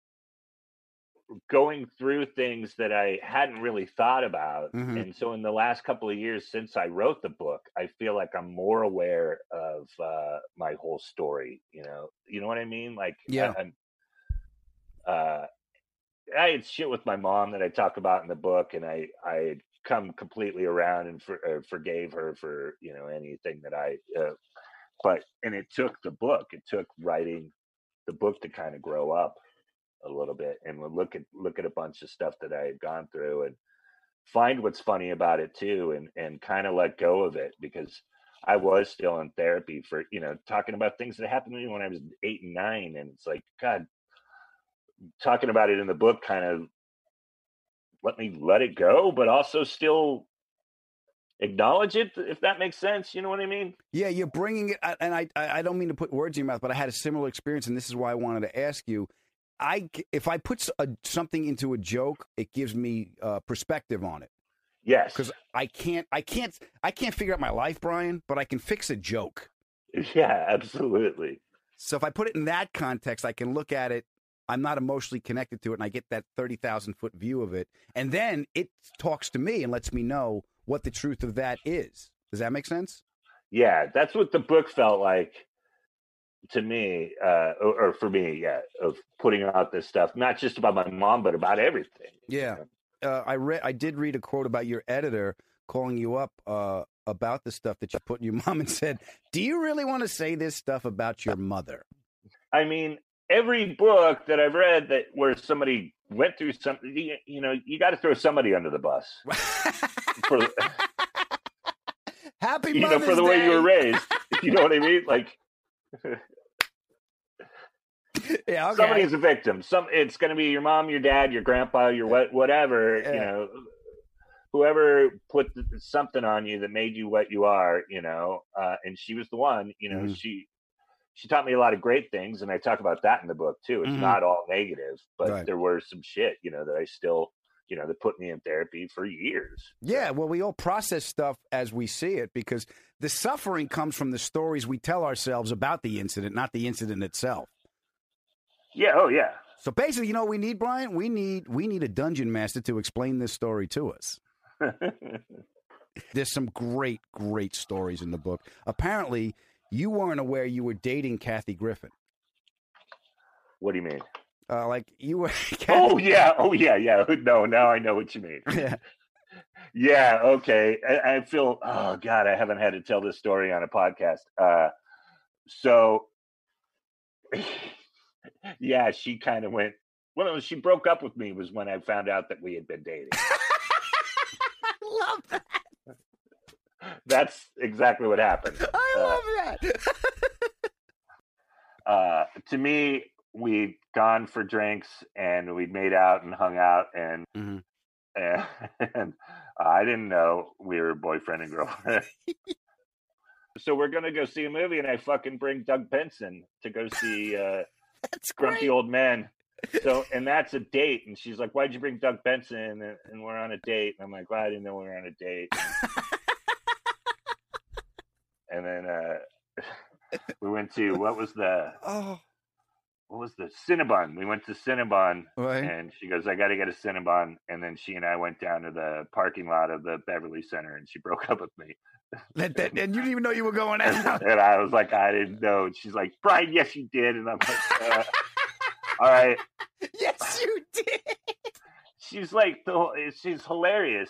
going through things that I hadn't really thought about. Mm-hmm. And so in the last couple of years since I wrote the book, I feel like I'm more aware of uh, my whole story, you know, you know what I mean? Like, yeah, I, I'm, uh, I had shit with my mom that I talk about in the book, and I, I had come completely around and for, uh, forgave her for, you know, anything that I, uh, but, and it took the book, it took writing the book to kind of grow up a little bit and we'll look at look at a bunch of stuff that I had gone through and find what's funny about it too, and and kind of let go of it, because I was still in therapy for, you know, talking about things that happened to me when I was eight and nine, and it's like, God, talking about it in the book kind of let me let it go, but also still acknowledge it, if that makes sense. You know what I mean? Yeah, you're bringing it, and I I don't mean to put words in your mouth, but I had a similar experience, and this is why I wanted to ask you. I, if I put a, something into a joke, it gives me uh, perspective on it. Yes, because I can't, I can't, I can't figure out my life, Brian, but I can fix a joke. Yeah, absolutely. So if I put it in that context, I can look at it. I'm not emotionally connected to it, and I get that thirty thousand foot view of it, and then it talks to me and lets me know what the truth of that is. Does that make sense? Yeah, that's what the book felt like to me, uh, or, or for me, yeah, of putting out this stuff, not just about my mom, but about everything. Yeah. Uh, I read, I did read a quote about your editor calling you up uh, about the stuff that you put in your mom and said, do you really want to say this stuff about your mother? I mean, every book that I've read that where somebody went through something, you, you know, you got to throw somebody under the bus. for, Happy you Mother's know, for the Day. way you were raised. You know what I mean? Like, yeah, okay. Somebody's a victim. Some it's going to be your mom, your dad, your grandpa, your what, whatever. Yeah. You know, whoever put something on you that made you what you are. You know, uh, and she was the one. You know, mm. she she taught me a lot of great things, and I talk about that in the book too. It's mm-hmm. not all negative, but right. there were some shit, you know, that I still, you know, that put me in therapy for years. Yeah, well, we all process stuff as we see it, because the suffering comes from the stories we tell ourselves about the incident, not the incident itself. Yeah. Oh, yeah. So basically, you know what we need, Brian? We need we need a dungeon master to explain this story to us. There's some great, great stories in the book. Apparently, you weren't aware you were dating Kathy Griffin. What do you mean? Uh, like you were. Oh yeah. Oh yeah. Yeah. No. Now I know what you mean. Yeah. Yeah. Okay. I, I feel. Oh God, I haven't had to tell this story on a podcast. Uh, so. Yeah, she kind of went. Well, she broke up with me was when I found out that we had been dating. I love that. That's exactly what happened. I Uh, love that. uh, to me, we'd gone for drinks and we'd made out and hung out, and Mm-hmm. and, and I didn't know we were boyfriend and girlfriend. So we're gonna go see a movie, and I fucking bring Doug Benson to go see uh, That's Grumpy great. Old Men. So, and that's a date. And she's like, "Why'd you bring Doug Benson?" And, and we're on a date. And I'm like, "Well, I didn't know we were on a date." And then uh, we went to what was the Oh, what was the Cinnabon? We went to Cinnabon, right. and she goes, "I got to get a Cinnabon." And then she and I went down to the parking lot of the Beverly Center, and she broke up with me. That, that, and you didn't even know you were going out. And I was like, "I didn't know." And she's like, "Brian, yes, you did." And I'm like, uh, "All right." Yes, you did. She's like, the, she's hilarious.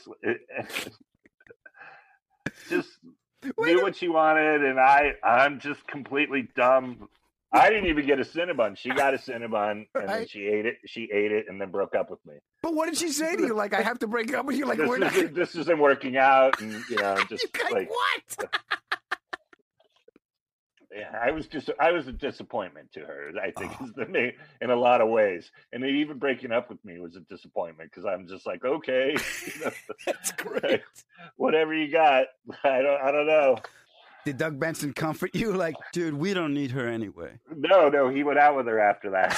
Just Wait knew a- what she wanted, and I, I'm just completely dumb. I didn't even get a Cinnabon. She got a Cinnabon, and then Right. she ate it. She ate it, and then broke up with me. But what did she say to you? Like, I have to break up with you. Like, this, we're not. isn't, this isn't working out, and you know, just You like, like what? yeah, I was just, I was a disappointment to her. I think is the main, in a lot of ways, and even breaking up with me was a disappointment because I'm just like, okay, you know, That's great. whatever you got. I don't, I don't know. Did Doug Benson comfort you? Like, Dude, we don't need her anyway. No, no, he went out with her after that.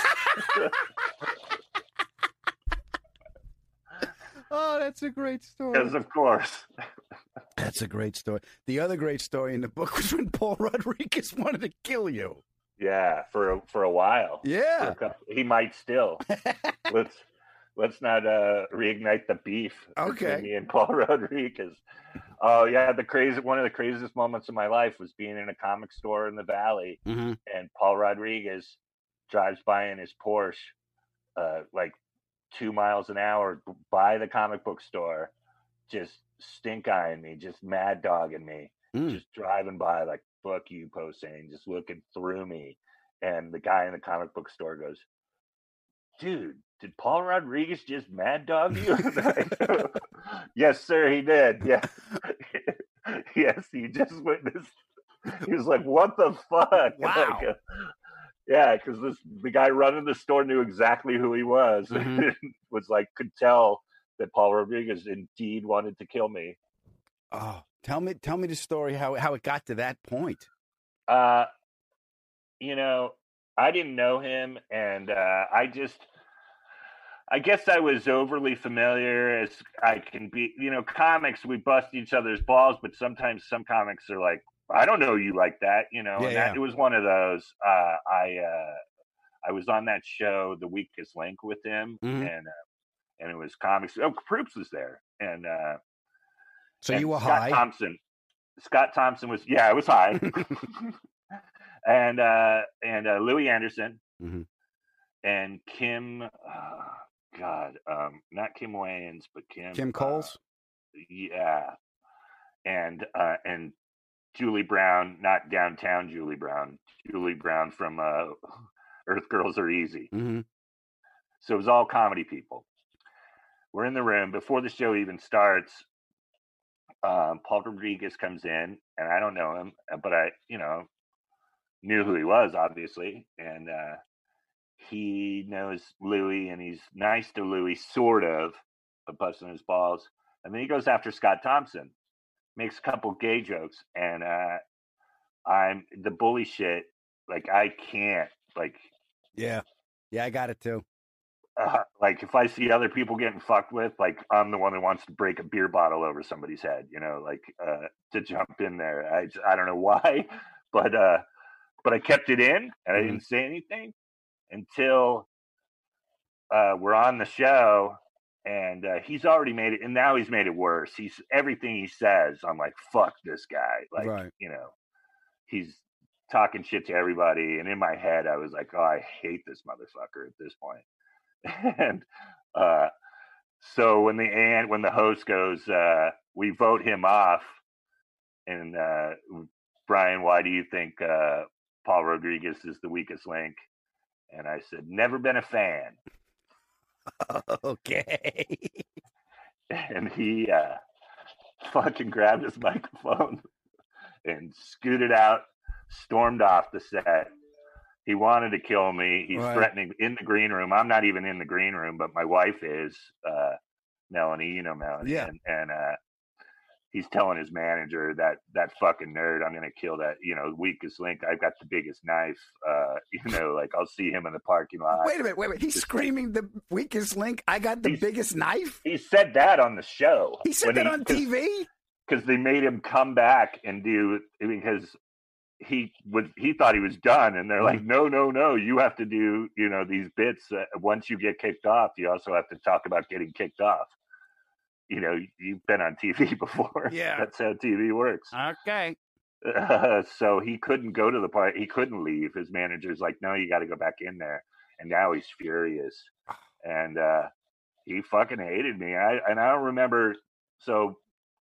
oh, that's a great story. Because of course. That's a great story. The other great story in the book was when Paul Rodriguez wanted to kill you. Yeah, for a, for a while. Yeah. For a couple- he might still. let's let's not uh, reignite the beef Okay. between me and Paul Rodriguez. Oh yeah, the crazy one of the craziest moments of my life was being in a comic store in the Valley, Mm-hmm. and Paul Rodriguez drives by in his Porsche, uh, like two miles an hour by the comic book store, just stink eyeing me, just mad dogging me, Mm. just driving by like "fuck you" Posehn, just looking through me. And the guy in the comic book store goes, "Dude, did Paul Rodriguez just mad dog you?" Yes, sir, he did. Yeah. Yes, he just witnessed. He was like, "What the fuck?" Wow. Like, uh, yeah, because this the guy running the store knew exactly who he was. Mhm. Was like could tell that Paul Rodriguez indeed wanted to kill me. Oh, tell me, tell me the story how how it got to that point. Uh, you know, I didn't know him, and uh, I just, I guess I was overly familiar as I can be. You know, comics, we bust each other's balls, but sometimes some comics are like, "I don't know you like that," you know. Yeah, and that, yeah. it was one of those. Uh, I uh, I was on that show, The Weakest Link, with him, Mhm. and uh, and it was comics. Oh, Proops was there, and uh, So and you were Scott high. Thompson. Scott Thompson was yeah, I was high. and uh, and uh, Louis Anderson Mhm. and Kim. Uh, God, um, not Kim Wayans, but Kim. Kim Coles. Uh, yeah, and uh, and Julie Brown, not downtown Julie Brown. Julie Brown from uh, Earth Girls Are Easy. Mm-hmm. So it was all comedy people. We're in the room before the show even starts. Um, Paul Rodriguez comes in, and I don't know him, but I, you know, knew who he was, obviously, and uh, he knows Louis, and he's nice to Louis, sort of, but busting his balls. And then he goes after Scott Thompson, makes a couple gay jokes, and uh, I'm the bully shit. Like I can't, like, Yeah, yeah, I got it too. uh, like if I see other people getting fucked with, like I'm the one that wants to break a beer bottle over somebody's head, you know, like uh, to jump in there. I just, I don't know why, but uh, but I kept it in, and I didn't say anything until uh, we're on the show, and uh, he's already made it, and now he's made it worse. He's everything he says, I'm like, fuck this guy, like Right. you know, he's talking shit to everybody, and in my head, I was like, oh, I hate this motherfucker at this point. And uh, so when the and when the host goes, uh, we vote him off, and uh, Brian, why do you think uh, Paul Rodriguez is the weakest link? And I said, never been a fan. Okay. And he uh, fucking grabbed his microphone and scooted out, stormed off the set. He wanted to kill me. He's Right. threatening in the green room. I'm not even in the green room, but my wife is, uh, Melanie, you know Melanie. Yeah. And, and uh, he's telling his manager that that fucking nerd, I'm going to kill that, you know, weakest link. I've got the biggest knife. Uh, you know, like I'll see him in the parking lot. Wait a minute, wait a minute. He's screaming the weakest link. I got the biggest knife. He said that on the show. He said when that on T V? Because they made him come back and do, because he was, he thought he was done. And they're like, no, no, no, you have to do, you know, these bits. Uh, once you get kicked off, you also have to talk about getting kicked off. You know, you've been on T V before. Yeah. That's how T V works. Okay. Uh, so he couldn't go to the party. He couldn't leave. His manager's like, no, you got to go back in there. And now he's furious. And uh, he fucking hated me. I And I don't remember. So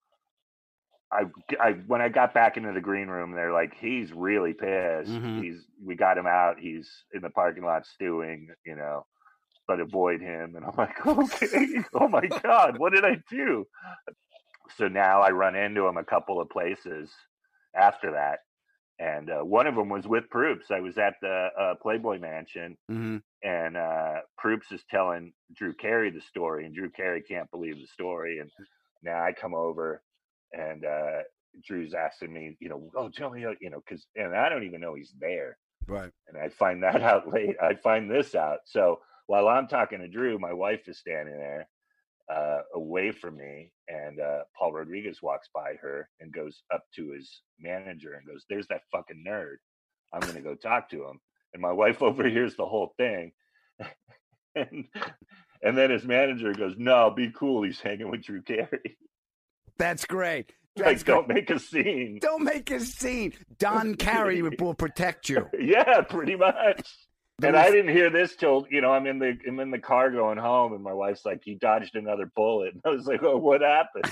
I, I, when I got back into the green room, they're like, he's really pissed. Mhm. He's, we got him out. He's in the parking lot stewing, you know, but avoid him. And I'm like, okay, oh my God, what did I do? So now I run into him a couple of places after that. And uh, one of them was with Proops. I was at the uh, Playboy Mansion, Mm-hmm. and uh, Proops is telling Drew Carey the story, and Drew Carey can't believe the story. And now I come over, and uh, Drew's asking me, you know, oh, tell me, you know, because, and I don't even know he's there. Right. And I find that out late. I find this out. So while I'm talking to Drew, my wife is standing there uh, away from me, and uh, Paul Rodriguez walks by her and goes up to his manager and goes, there's that fucking nerd. I'm going to go talk to him. And my wife overhears the whole thing. and, and then his manager goes, no, be cool. He's hanging with Drew Carey. That's great. Like, That's don't great. make a scene. Don't make a scene. Don Carey will protect you. Yeah, pretty much. And I didn't hear this till, you know, I'm in the I'm in the car going home, and my wife's like, "You dodged another bullet." And I was like, "Oh, what happened?"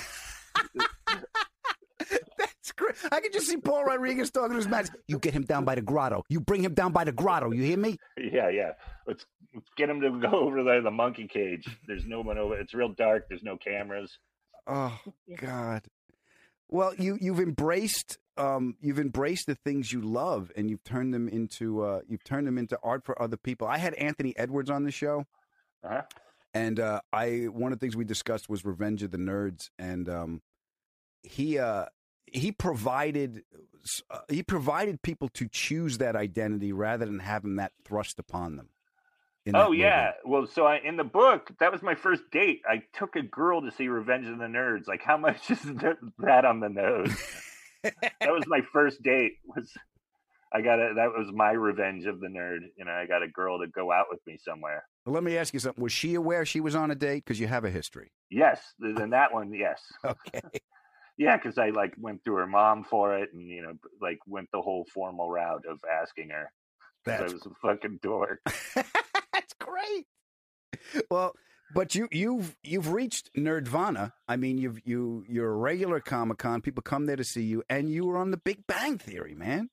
That's great. I can just see Paul Rodriguez talking to his man. You get him down by the grotto. You bring him down by the grotto. You hear me? Yeah, yeah. Let's, let's get him to go over there, the monkey cage. There's no one over. It's real dark. There's no cameras. Oh God. Well, you you've embraced um, you've embraced the things you love, and you've turned them into uh, you've turned them into art for other people. I had Anthony Edwards on the show, uh-huh. and uh, I one of the things we discussed was Revenge of the Nerds, and um, he uh, he provided uh, he provided people to choose that identity rather than having that thrust upon them. in that Oh yeah. movie. Well, so I, in the book, that was my first date. I took a girl to see Revenge of the Nerds. Like, how much is that that on the nose? That was my first date. Was I got a, that was my Revenge of the Nerd. You know, I got a girl to go out with me somewhere. Well, let me ask you something. Was she aware she was on a date? Because you have a history. Yes, in that one, yes. Okay. Yeah, because I like went through her mom for it, and you know, like went the whole formal route of asking her. 'Cause I That's- was a fucking dork. That's great. Well, but you you've you've reached Nerdvana. I mean, you've you you're a regular Comic-Con. People come there to see you, and you were on The Big Bang Theory, man.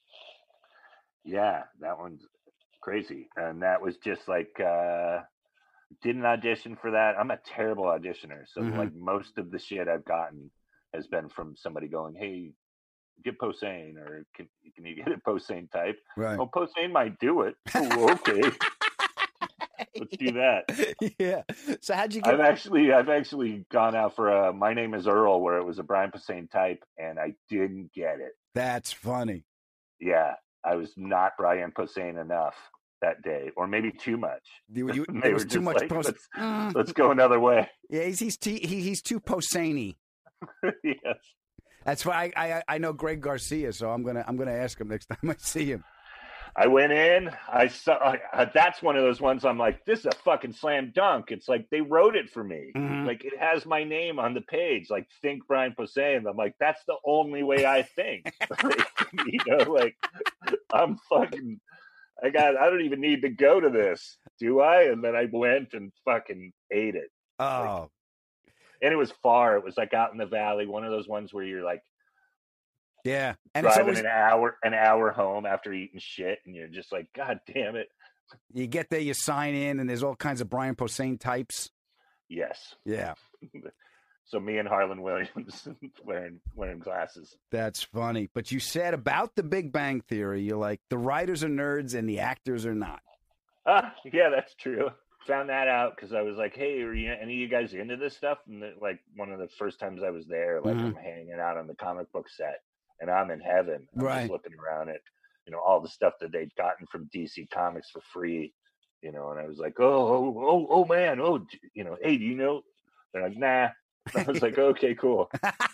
Yeah, that one's crazy. And that was just like uh didn't audition for that. I'm a terrible auditioner. So Mhm. like most of the shit I've gotten has been from somebody going, "Hey, get Posehn," or can, can you get a Posehn type? Right. Oh, Posehn might do it. Oh, okay. Let's do that. Yeah. So how'd you get? I've actually I've actually gone out for a My Name is Earl, where it was a Brian Posehn type, and I didn't get it. That's funny. Yeah, I was not Brian Posehn enough that day, or maybe too much. You, you, They there were was too just much like, post. let's, Mm. let's go another way. Yeah, he's he's too, he, he's too Posehny. Yes. That's why I, I I know Greg Garcia, so I'm gonna I'm gonna ask him next time I see him. I went in. I saw. Uh, that's one of those ones. I'm like, this is a fucking slam dunk. It's like they wrote it for me. Mhm. Like it has my name on the page. Like think Brian Posehn. I'm like, that's the only way I think. Like, you know, like I'm fucking. I got. I don't even need to go to this, do I? And then I went and fucking ate it. Oh, And it was far. It was like out in the valley. One of those ones where you're like yeah, and it's driving always an hour, an hour home after eating shit, and you're just like, God damn it. You get there, you sign in, and there's all kinds of Brian Posehn types. Yes. Yeah. So me and Harlan Williams wearing wearing glasses. That's funny. But you said about the Big Bang Theory, you're like, the writers are nerds and the actors are not. Ah, yeah, that's true. Found that out because I was like, hey, are you, any of you guys into this stuff? And the, like one of the first times I was there, like Mhm. I'm hanging out on the comic book set and I'm in heaven. I'm Right. just looking around at, you know, all the stuff that they'd gotten from D C Comics for free, you know, and I was like, oh, oh, oh, oh man, oh, d- you know, hey, do you know? They're like, nah. I was like, okay, cool.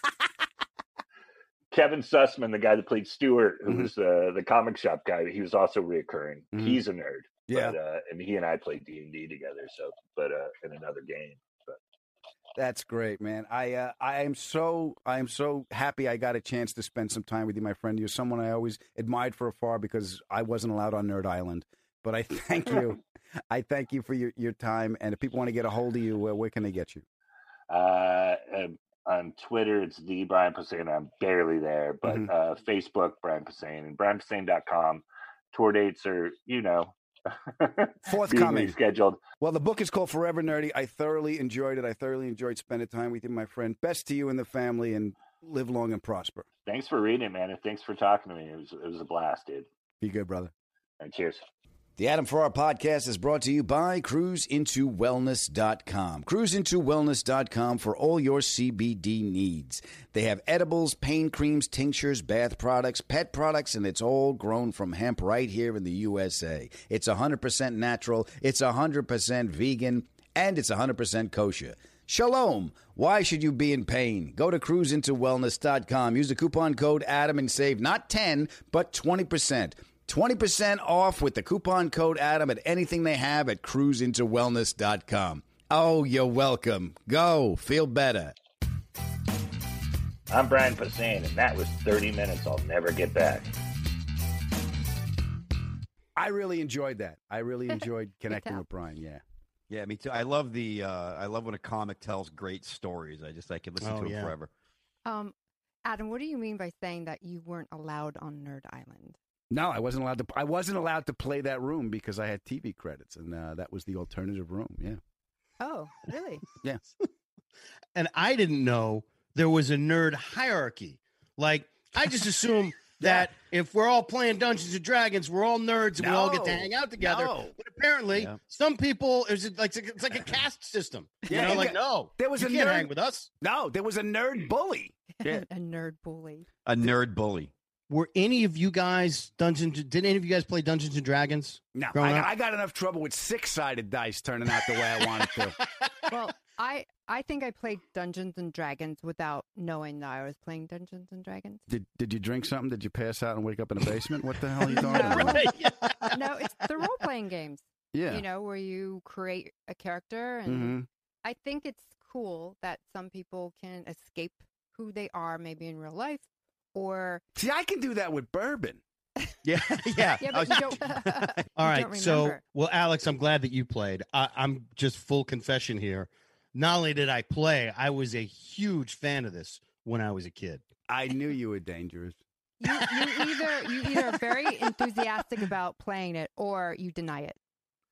Kevin Sussman, the guy that played Stewart, who Mhm. was uh, the comic shop guy, he was also reoccurring. Mhm. He's a nerd. Yeah. But, uh, and he and I played D and D together. So, but uh, in another game. But That's great, man. I uh, I am so I am so happy I got a chance to spend some time with you, my friend. You're someone I always admired from afar because I wasn't allowed on Nerd Island. But I thank you. I thank you for your, your time. And if people want to get a hold of you, uh, where can they get you? uh, um, on Twitter, it's the Brian Posehn. I'm barely there, but Mhm. uh, Facebook, Brian Posehn, and brian posehn dot com. Tour dates are, you know, Forthcoming. being rescheduled. Well, the book is called Forever Nerdy. I thoroughly enjoyed it. I thoroughly enjoyed spending time with you, my friend. Best to you and the family, and live long and prosper. Thanks for reading it, man, and thanks for talking to me. It was it was a blast, dude. Be good, brother. And cheers. The Adam Farrar podcast is brought to you by cruise into wellness dot com. cruise into wellness dot com for all your C B D needs. They have edibles, pain creams, tinctures, bath products, pet products, and it's all grown from hemp right here in the U S A. It's one hundred percent natural, it's one hundred percent vegan, and it's one hundred percent kosher. Shalom. Why should you be in pain? Go to cruise into wellness dot com. Use the coupon code Adam and save not ten, but twenty percent. twenty percent off with the coupon code Adam at anything they have at cruise into wellness dot com. Oh, you're welcome. Go. Feel better. I'm Brian Posehn, and that was thirty minutes I'll never get back. I really enjoyed that. I really enjoyed connecting with Brian. Yeah. Yeah, me too. I love the. Uh, I love when a comic tells great stories. I just I could listen Oh, to it yeah. forever. Um, Adam, what do you mean by saying that you weren't allowed on Nerd Island? No, I wasn't allowed to. I wasn't allowed to play that room because I had T V credits, and uh, that was the alternative room. Yeah. Oh, really? Yeah. And I didn't know there was a nerd hierarchy. Like, I just assume that if we're all playing Dungeons and Dragons, we're all nerds and we all get to No. hang out together. No. But apparently, Yeah. some people it's like it's like a caste system. Yeah, you know, it like got- no, there was you a can't nerd- hang with us. No, there was a nerd bully. Yeah. A nerd bully. A nerd bully. Were any of you guys Dungeons? Did any of you guys play Dungeons and Dragons? No, I growing got, up? I got enough trouble with six-sided dice turning out the way I wanted to. Well, I I think I played Dungeons and Dragons without knowing that I was playing Dungeons and Dragons. Did Did you drink something? Did you pass out and wake up in a basement? What the hell are you talking No. about? No, it's the role playing games. Yeah. You know, where you create a character, and hmm I think it's cool that some people can escape who they are, maybe in real life, or See, I can do that with bourbon. Yeah, yeah. yeah, I but was- you don't. All you right, don't so remember. well, Alex, I'm glad that you played. I, I'm just full confession here. Not only did I play, I was a huge fan of this when I was a kid. I knew you were dangerous. you, you either you either are very enthusiastic about playing it or you deny it.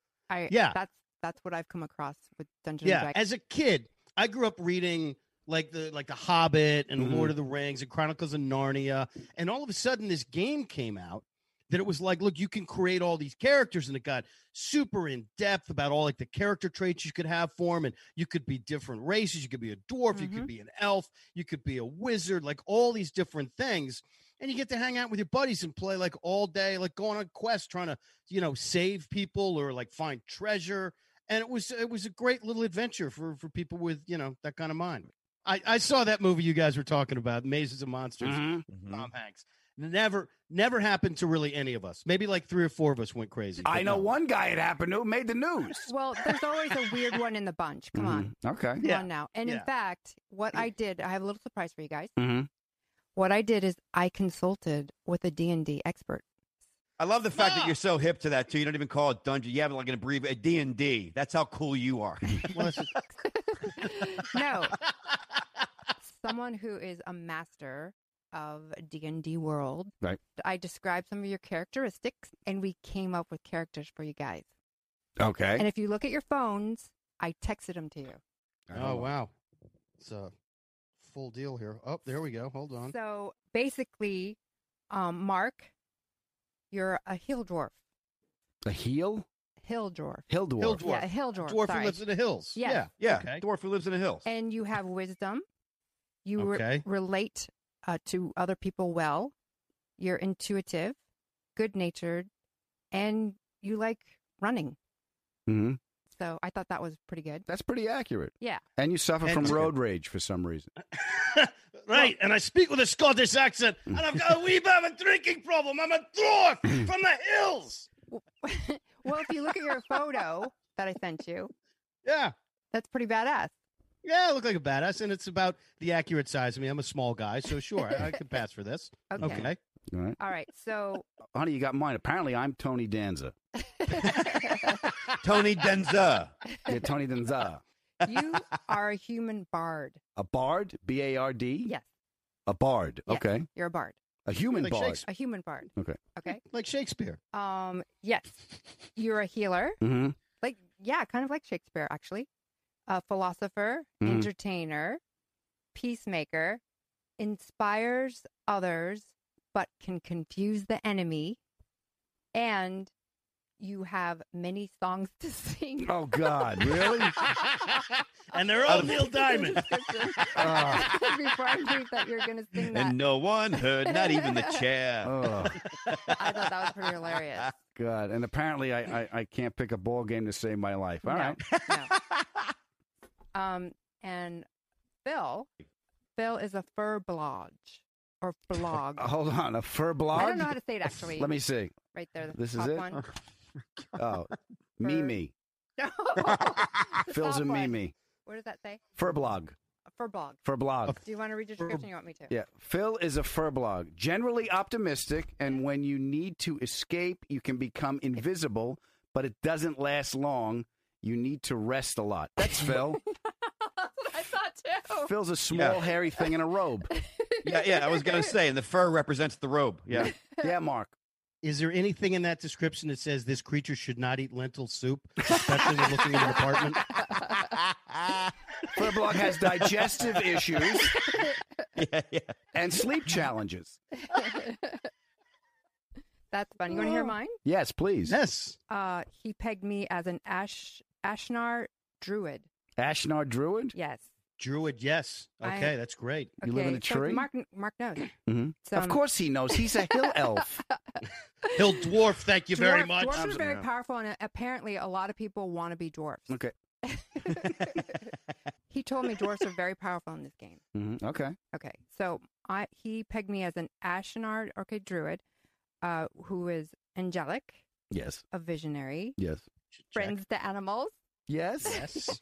I Yeah. that's that's what I've come across with Dungeons Yeah, and Dragons. as a kid, I grew up reading like the like the Hobbit and Mhm. Lord of the Rings and Chronicles of Narnia, and all of a sudden this game came out that it was like, look, you can create all these characters, and it got super in depth about all like the character traits you could have for them, and you could be different races. You could be a dwarf, you Mhm. could be an elf, you could be a wizard, like all these different things. And you get to hang out with your buddies and play like all day, like go on a quest trying to, you know, save people or like find treasure. And it was it was a great little adventure for for people with, you know, that kind of mind. I, I saw that movie you guys were talking about, Mazes of Monsters, Mhm. Mhm. Tom Hanks. Never never happened to really any of us. Maybe like three or four of us went crazy. I but know no. one guy it happened to who made the news. Well, there's always a weird one in the bunch. Come on, Mhm. Okay. come Yeah. on now. And in Yeah. fact, what I did, I have a little surprise for you guys. hmm What I did is I consulted with a D and D expert. I love the fact that you're so hip to that too. You don't even call it dungeon. You have like an abbreviation, D and D. That's how cool you are. Well, that's- No, someone who is a master of D and D world. Right. I described some of your characteristics, and we came up with characters for you guys. Okay. And if you look at your phones, I texted them to you. Oh, wow. It's a full deal here. Oh, there we go. Hold on. So basically, um, Mark, you're a hill dwarf. A heel? Hill dwarf. Hill dwarf. Hill dwarf. Yeah, a hill dwarf. Dwarf sorry. who lives in the hills. Yes. Yeah. Yeah, Okay. dwarf who lives in the hills. And you have wisdom. You re- Okay. relate uh, to other people well. You're intuitive, good-natured, and you like running. Mm-hmm. So I thought that was pretty good. That's pretty accurate. Yeah. And you suffer And from it's road good. rage for some reason. Right, and I speak with a Scottish accent, and I've got a wee bit of a drinking problem. I'm a dwarf from the hills. Well, if you look at your photo that I sent you, Yeah. that's pretty badass. Yeah, I look like a badass, and it's about the accurate size of me. I'm a small guy, so sure, I, I could pass for this. Okay. Okay. All right. All right. So Honey, you got mine. Apparently, I'm Tony Danza. Tony Denza. Yeah, Tony Danza. you are a human bard. A bard? B A R D? Yes. A bard. Yes, Okay. You're a bard. A human Like bard. Shakespeare. A human bard. Okay. Okay. Like Shakespeare. Um. Yes. You're a healer. Mm-hmm. Like yeah, kind of like Shakespeare actually. A philosopher, Mhm. entertainer, peacemaker, inspires others, but can confuse the enemy, and you have many songs to sing. Oh, God. Really? And they're all Neil Diamond. Ah. Before I knew that you're going to sing that, And no one heard, not even the chair. Oh, I thought that was pretty hilarious. God. And apparently, I, I, I can't pick a ball game to save my life. All No. right. Um, and Phil, Phil is a fur blog or blog. Uh, hold on. A fur blog? I don't know how to say it actually. Let me see. Right there. The This is top it? One. Oh, Mimi. No. Phil's Top a one. Mimi. What does that say? Fur blog. A fur blog. Fur blog. Do you want to read the description? Or you want me to? Yeah. Phil is a fur blog. Generally optimistic, and when you need to escape, you can become invisible, but it doesn't last long. You need to rest a lot. That's Phil. That's what I thought too. Phil's a small, Yeah. hairy thing in a robe. Yeah, yeah, I was going to say, and the fur represents the robe. Yeah. Yeah, Mark. Is there anything in that description that says this creature should not eat lentil soup, especially when looking in an apartment? Fur blog has digestive issues Yeah, yeah. and sleep challenges. That's fun. You want to hear mine? Yes, please. Yes. Uh, he pegged me as an Ash Ashnar druid. Ashnar Druid? Yes. Druid, yes. I- Okay, that's great. You live in a so tree? Mark, Mark knows. Mhm. So, Of course he knows. He's a hill elf. Hill dwarf, thank you very Dwarf- much. Dwarfs are very Yeah. powerful, and apparently a lot of people want to be dwarfs. Okay. He told me dwarfs are very powerful in this game. Mhm. Okay. Okay, so I he pegged me as an Ashnard, okay, druid, uh, who is angelic, Yes. a visionary, Yes. friends to animals, Yes. Yes.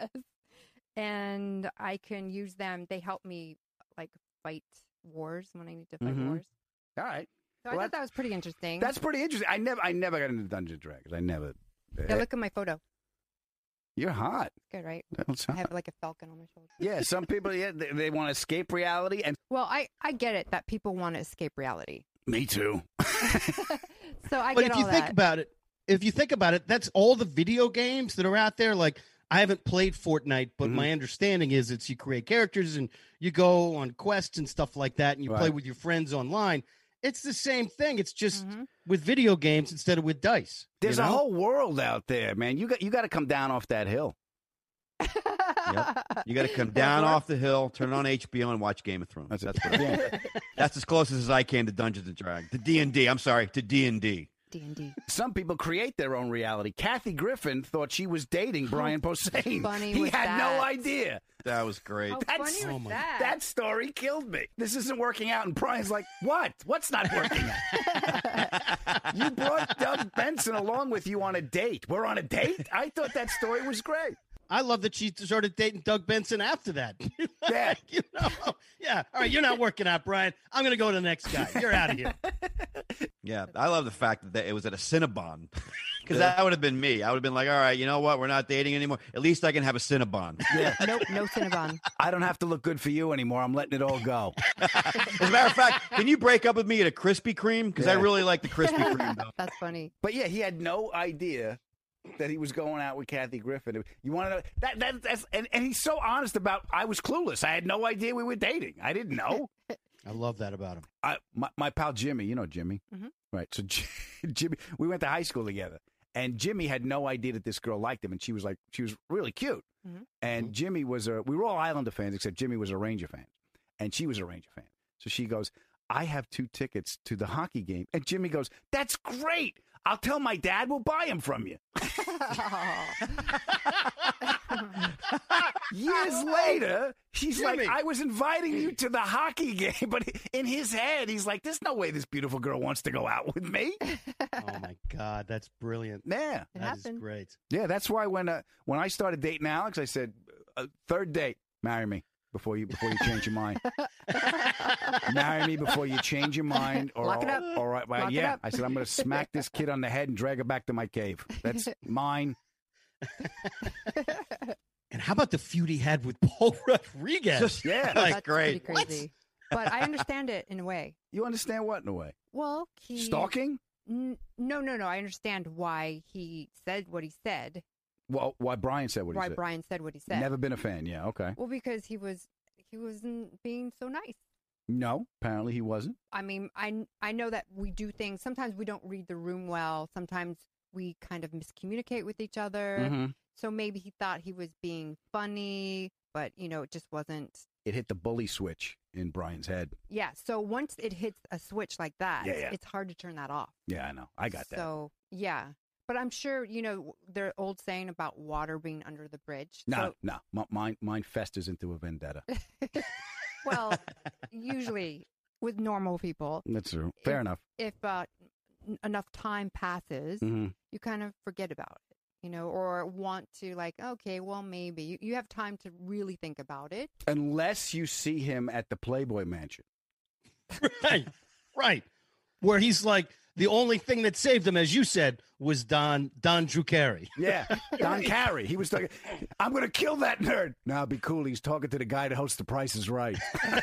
and I can use them. They help me like fight wars when I need to fight Mhm. wars. All right. So Well, I thought that was pretty interesting. That's pretty interesting. I never, I never got into Dungeons and Dragons. I never. Yeah, look at my photo. You're hot. Good, right? That's I hot. have like a falcon on my shoulder. Yeah, some people, yeah, they, they want to escape reality, and Well, I I get it that people want to escape reality. me too. So I But get if all you think that. about it, if you think about it, that's all the video games that are out there. Like I haven't played Fortnite, but Mhm. my understanding is it's you create characters and you go on quests and stuff like that, and you play Right. with your friends online. It's the same thing. It's just Mhm. with video games instead of with dice. you There's a know? whole world out there, man. You got, you got to come down off that hill. You got to come down off the hill, turn on H B O, and watch Game of Thrones. That's That's, it. what I Yeah. That's as close as I can to Dungeons and Dragons. To D and D. I'm sorry, to D and D. D and D. Some people create their own reality. Kathy Griffin thought she was dating Brian Posehn. funny he was had that? no idea. That was great. How That's- funny was oh my- that? That story killed me. This isn't working out. And Brian's like, what? What's not working out? You brought Doug Benson along with you on a date. We're on a date? I thought that story was great. I love that she started dating Doug Benson after that. Yeah. you know, yeah. All right, you're not working out, Brian. I'm going to go to the next guy. You're out of here. Yeah, I love the fact that it was at a Cinnabon. Because that would have been me. I would have been like, all right, you know what? We're not dating anymore. At least I can have a Cinnabon. Yeah. Nope, no Cinnabon. I don't have to look good for you anymore. I'm letting it all go. As a matter of fact, can you break up with me at a Krispy Kreme? Because I Yeah. really like the Krispy Kreme, though. That's funny. But yeah, he had no idea that he was going out with Kathy Griffin. You want to know that? that that's and, and he's so honest about. I was clueless. I had no idea we were dating. I didn't know. I love that about him. I my, my pal Jimmy, you know Jimmy, Mhm. right? So Jimmy, we went to high school together, and Jimmy had no idea that this girl liked him, and she was like, she was really cute. Mhm. And Jimmy was a. We were all Islander fans, except Jimmy was a Ranger fan, and she was a Ranger fan. So she goes, I have two tickets to the hockey game. And Jimmy goes, that's great. I'll tell my dad we'll buy them from you. Years later, she's Jimmy. like, I was inviting you to the hockey game. But in his head, he's like, there's no way this beautiful girl wants to go out with me. Oh, my God. That's brilliant. Yeah. It That is happened. great. Yeah, that's why when uh, when I started dating Alex, I said, uh, third date, marry me. Before you before you change your mind, marry me before you change your mind. Or Lock it or- up. All right, well, Lock it yeah. up. I said I'm going to smack this kid on the head and drag her back to my cave. That's mine. And how about the feud he had with Paul Rodriguez? Yeah, Like, That's great. pretty crazy. But I understand it in a way. You understand what in a way? Well, he Stalking? N- no, no, no. I understand why he said what he said. Well, why Brian said what he why said. Brian said what he said. Never been a fan. Yeah, okay. Well, because he was he wasn't being so nice. No, apparently he wasn't. I mean, I I know that we do things. Sometimes we don't read the room well. Sometimes we kind of miscommunicate with each other. Mhm. So maybe he thought he was being funny, but you know, it just wasn't. It hit the bully switch in Brian's head. Yeah. So once it hits a switch like that, Yeah, yeah. it's hard to turn that off. Yeah, I know. I got that. So yeah, but I'm sure you know their old saying about water being under the bridge. No, So, no. M- mine, mine festers into a vendetta. well, usually with normal people, That's true. Fair if, enough. If uh, n- enough time passes, Mhm. you kind of forget about it, you know, or want to like, okay, well, maybe you, you have time to really think about it. Unless you see him at the Playboy Mansion. Right, right. Where he's like, the only thing that saved him, as you said, was Don Don Drew Carey. Yeah, Don Carey. He was talking, I'm going to kill that nerd. Now, be cool. He's talking to the guy that hosts The Price is Right.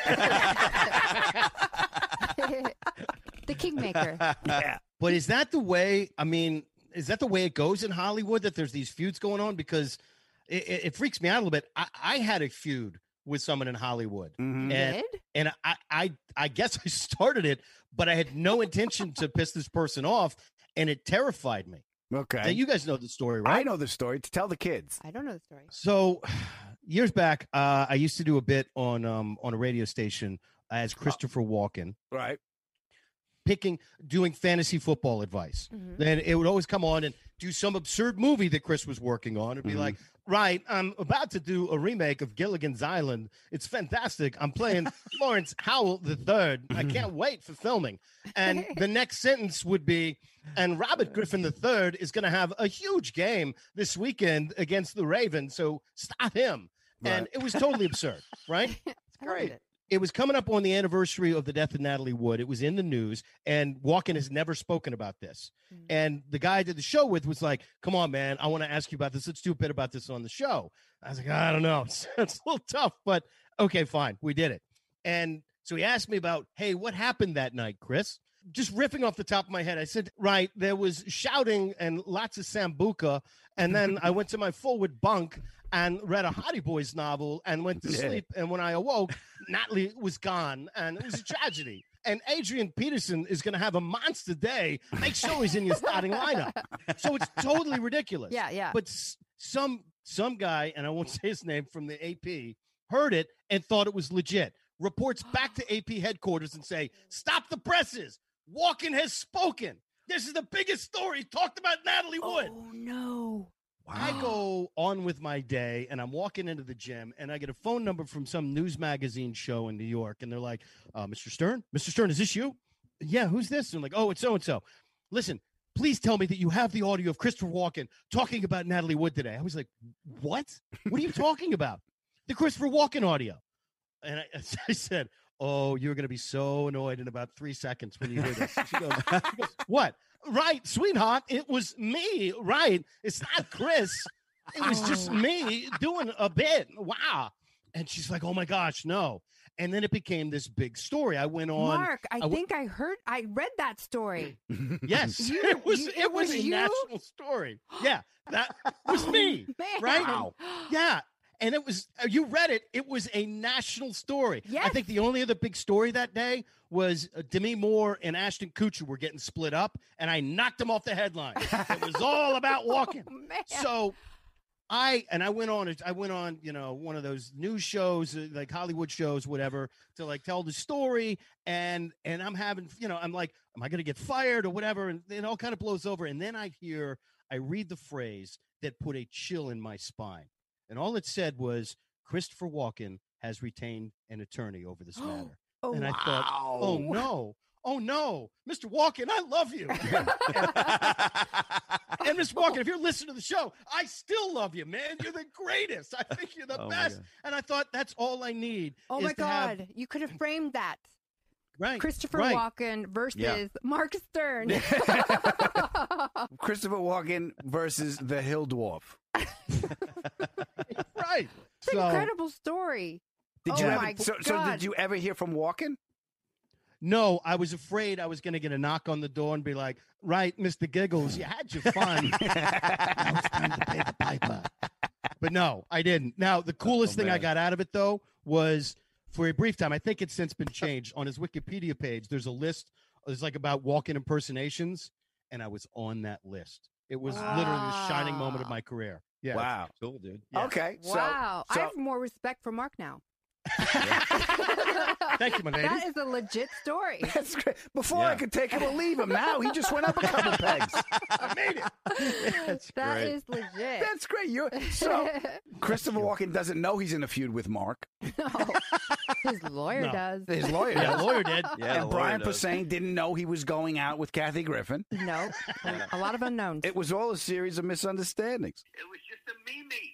The Kingmaker. Yeah. But is that the way? I mean, is that the way it goes in Hollywood? That there's these feuds going on? Because it, it, it freaks me out a little bit. I, I had a feud with someone in Hollywood, Mhm. and Did? and I, I I guess I started it, but I had no intention to piss this person off, and it terrified me. Okay. Now, you guys know the story, right? I know the story. To tell the kids. I don't know the story. So, years back, uh, I used to do a bit on um, on a radio station as Christopher Walken, Right. picking, doing fantasy football advice. Mhm. Then it would always come on and do some absurd movie that Chris was working on. It'd be Mhm. like, right, I'm about to do a remake of Gilligan's Island. It's fantastic. I'm playing Lawrence Howell the third. I can't wait for filming. And the next sentence would be, and Robert Griffin the third is going to have a huge game this weekend against the Ravens. So stop him. And Right. it was totally absurd, right? I loved it. It was coming up on the anniversary of the death of Natalie Wood. It was in the news, and Walken has never spoken about this. Mm. And the guy I did the show with was like, come on, man, I want to ask you about this. Let's do a bit about this on the show. I was like, I don't know. It's, it's a little tough, but okay, fine. We did it. And so he asked me about, hey, what happened that night, Chris? Just riffing off the top of my head, I said, right, there was shouting and lots of sambuca. And then I went to my forward bunk and read a Hardy Boys novel and went to Yeah. sleep. And when I awoke, Natalie was gone, and it was a tragedy. And Adrian Peterson is going to have a monster day. Make sure he's in your starting lineup. So it's totally ridiculous. Yeah, yeah. But s- some some guy, and I won't say his name, from the A P, heard it and thought it was legit. Reports back to A P headquarters and say, "Stop the presses. Walken has spoken. This is the biggest story. Talked about Natalie Wood." Oh no. I go on with my day, and I'm walking into the gym, and I get a phone number from some news magazine show in New York, and they're like, uh, Mister Stern? Mister Stern, is this you? Yeah, who's this? And I'm like, oh, it's so-and-so. Listen, please tell me that you have the audio of Christopher Walken talking about Natalie Wood today. I was like, what? What are you talking about? The Christopher Walken audio. And I, I said, oh, you're going to be so annoyed in about three seconds when you hear this. She goes, she goes, what? Right, sweetheart, it was me. Right. It's not Chris. It was just me doing a bit. Wow. And she's like, oh my gosh, no. And then it became this big story. I went on. Mark, I I w- think I heard, I read that story. Yes, You- it was. you- It, it was, was a you? national story. Yeah, that was me. Man. Right? Wow. Yeah. And it was, uh, you read it, it was a national story. I Yes. think the only other big story that day was uh, Demi Moore and Ashton Kutcher were getting split up, and I knocked them off the headline. It was all about walking. Man. So I, and I went on, I went on, you know, one of those news shows, uh, like Hollywood shows, whatever, to like tell the story. And, and I'm having, you know, I'm like, am I going to get fired or whatever? And it all kind of blows over. And then I hear, I read the phrase that put a chill in my spine. And all it said was, Christopher Walken has retained an attorney over this matter. Oh, and I wow. thought, oh, no. Oh, no. Mister Walken, I love you. And Mister Walken, if you're listening to the show, I still love you, man. You're the greatest. I think you're the Oh, my best. God. And I thought that's all I need. Oh is my to have- God. You could have framed that. right. Christopher right. Walken versus Yeah. Mark Stern. Christopher Walken versus the Hill Dwarf. Right. It's an So- incredible story. Did oh you my ever, so, God. so did you ever hear from Walken? No, I was afraid I was going to get a knock on the door and be like, right, Mister Giggles, you had your fun. Now it's time to pay the piper. But no, I didn't. Now, the coolest Oh, thing I man. got out of it, though, was for a brief time, I think it's since been changed. On his Wikipedia page, there's a list, there's like about walk-in impersonations, and I was on that list. It was literally the shining moment of my career. Yeah. Wow. Cool, dude. Yeah. Okay. So, Wow. I so have more respect for Mark now. Thank you, my lady. That is a legit story. that's great. Before I could take him or leave him, now he just went up a couple pegs. I made it. That's That great. is legit. That's great. You're so Christopher Walken doesn't know he's in a feud with Mark. No. His lawyer No. does. His lawyer Yeah, does. lawyer did. Yeah, the and lawyer Brian does. Posehn didn't know he was going out with Kathy Griffin. No. A lot of unknowns. It was all a series of misunderstandings. It was just a me-me.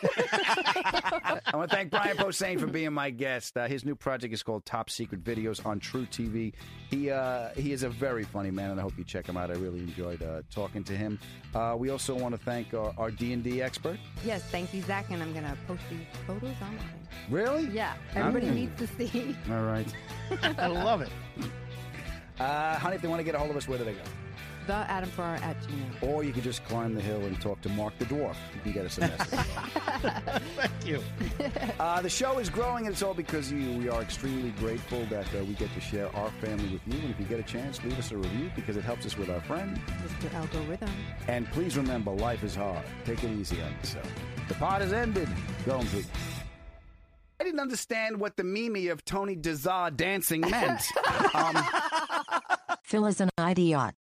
I want to thank Brian Posehn for being my guest. Uh, his new project is called Top Secret Videos on True T V. He uh, he is a very funny man, and I hope you check him out. I really enjoyed uh, talking to him. Uh, we also want to thank our, our D and D expert. Yes, thank you, Zach, and I'm going to post these photos online. Really? Yeah, everybody Mm. needs to see. All right. I love it. Uh, honey, if they want to get a hold of us, where do they go? The Adam Farrar at Gmail. Or you can just climb the hill and talk to Mark the Dwarf. You can get us a message. Thank you. Uh, the show is growing, and it's all because of you. We are extremely grateful that uh, we get to share our family with you. And if you get a chance, leave us a review because it helps us with our friend. Mister Algorithm. And please remember, life is hard. Take it easy on yourself. The pod has ended. Go and be. I didn't understand what the meme of Tony Dazar dancing meant. um, Phil is an idiot.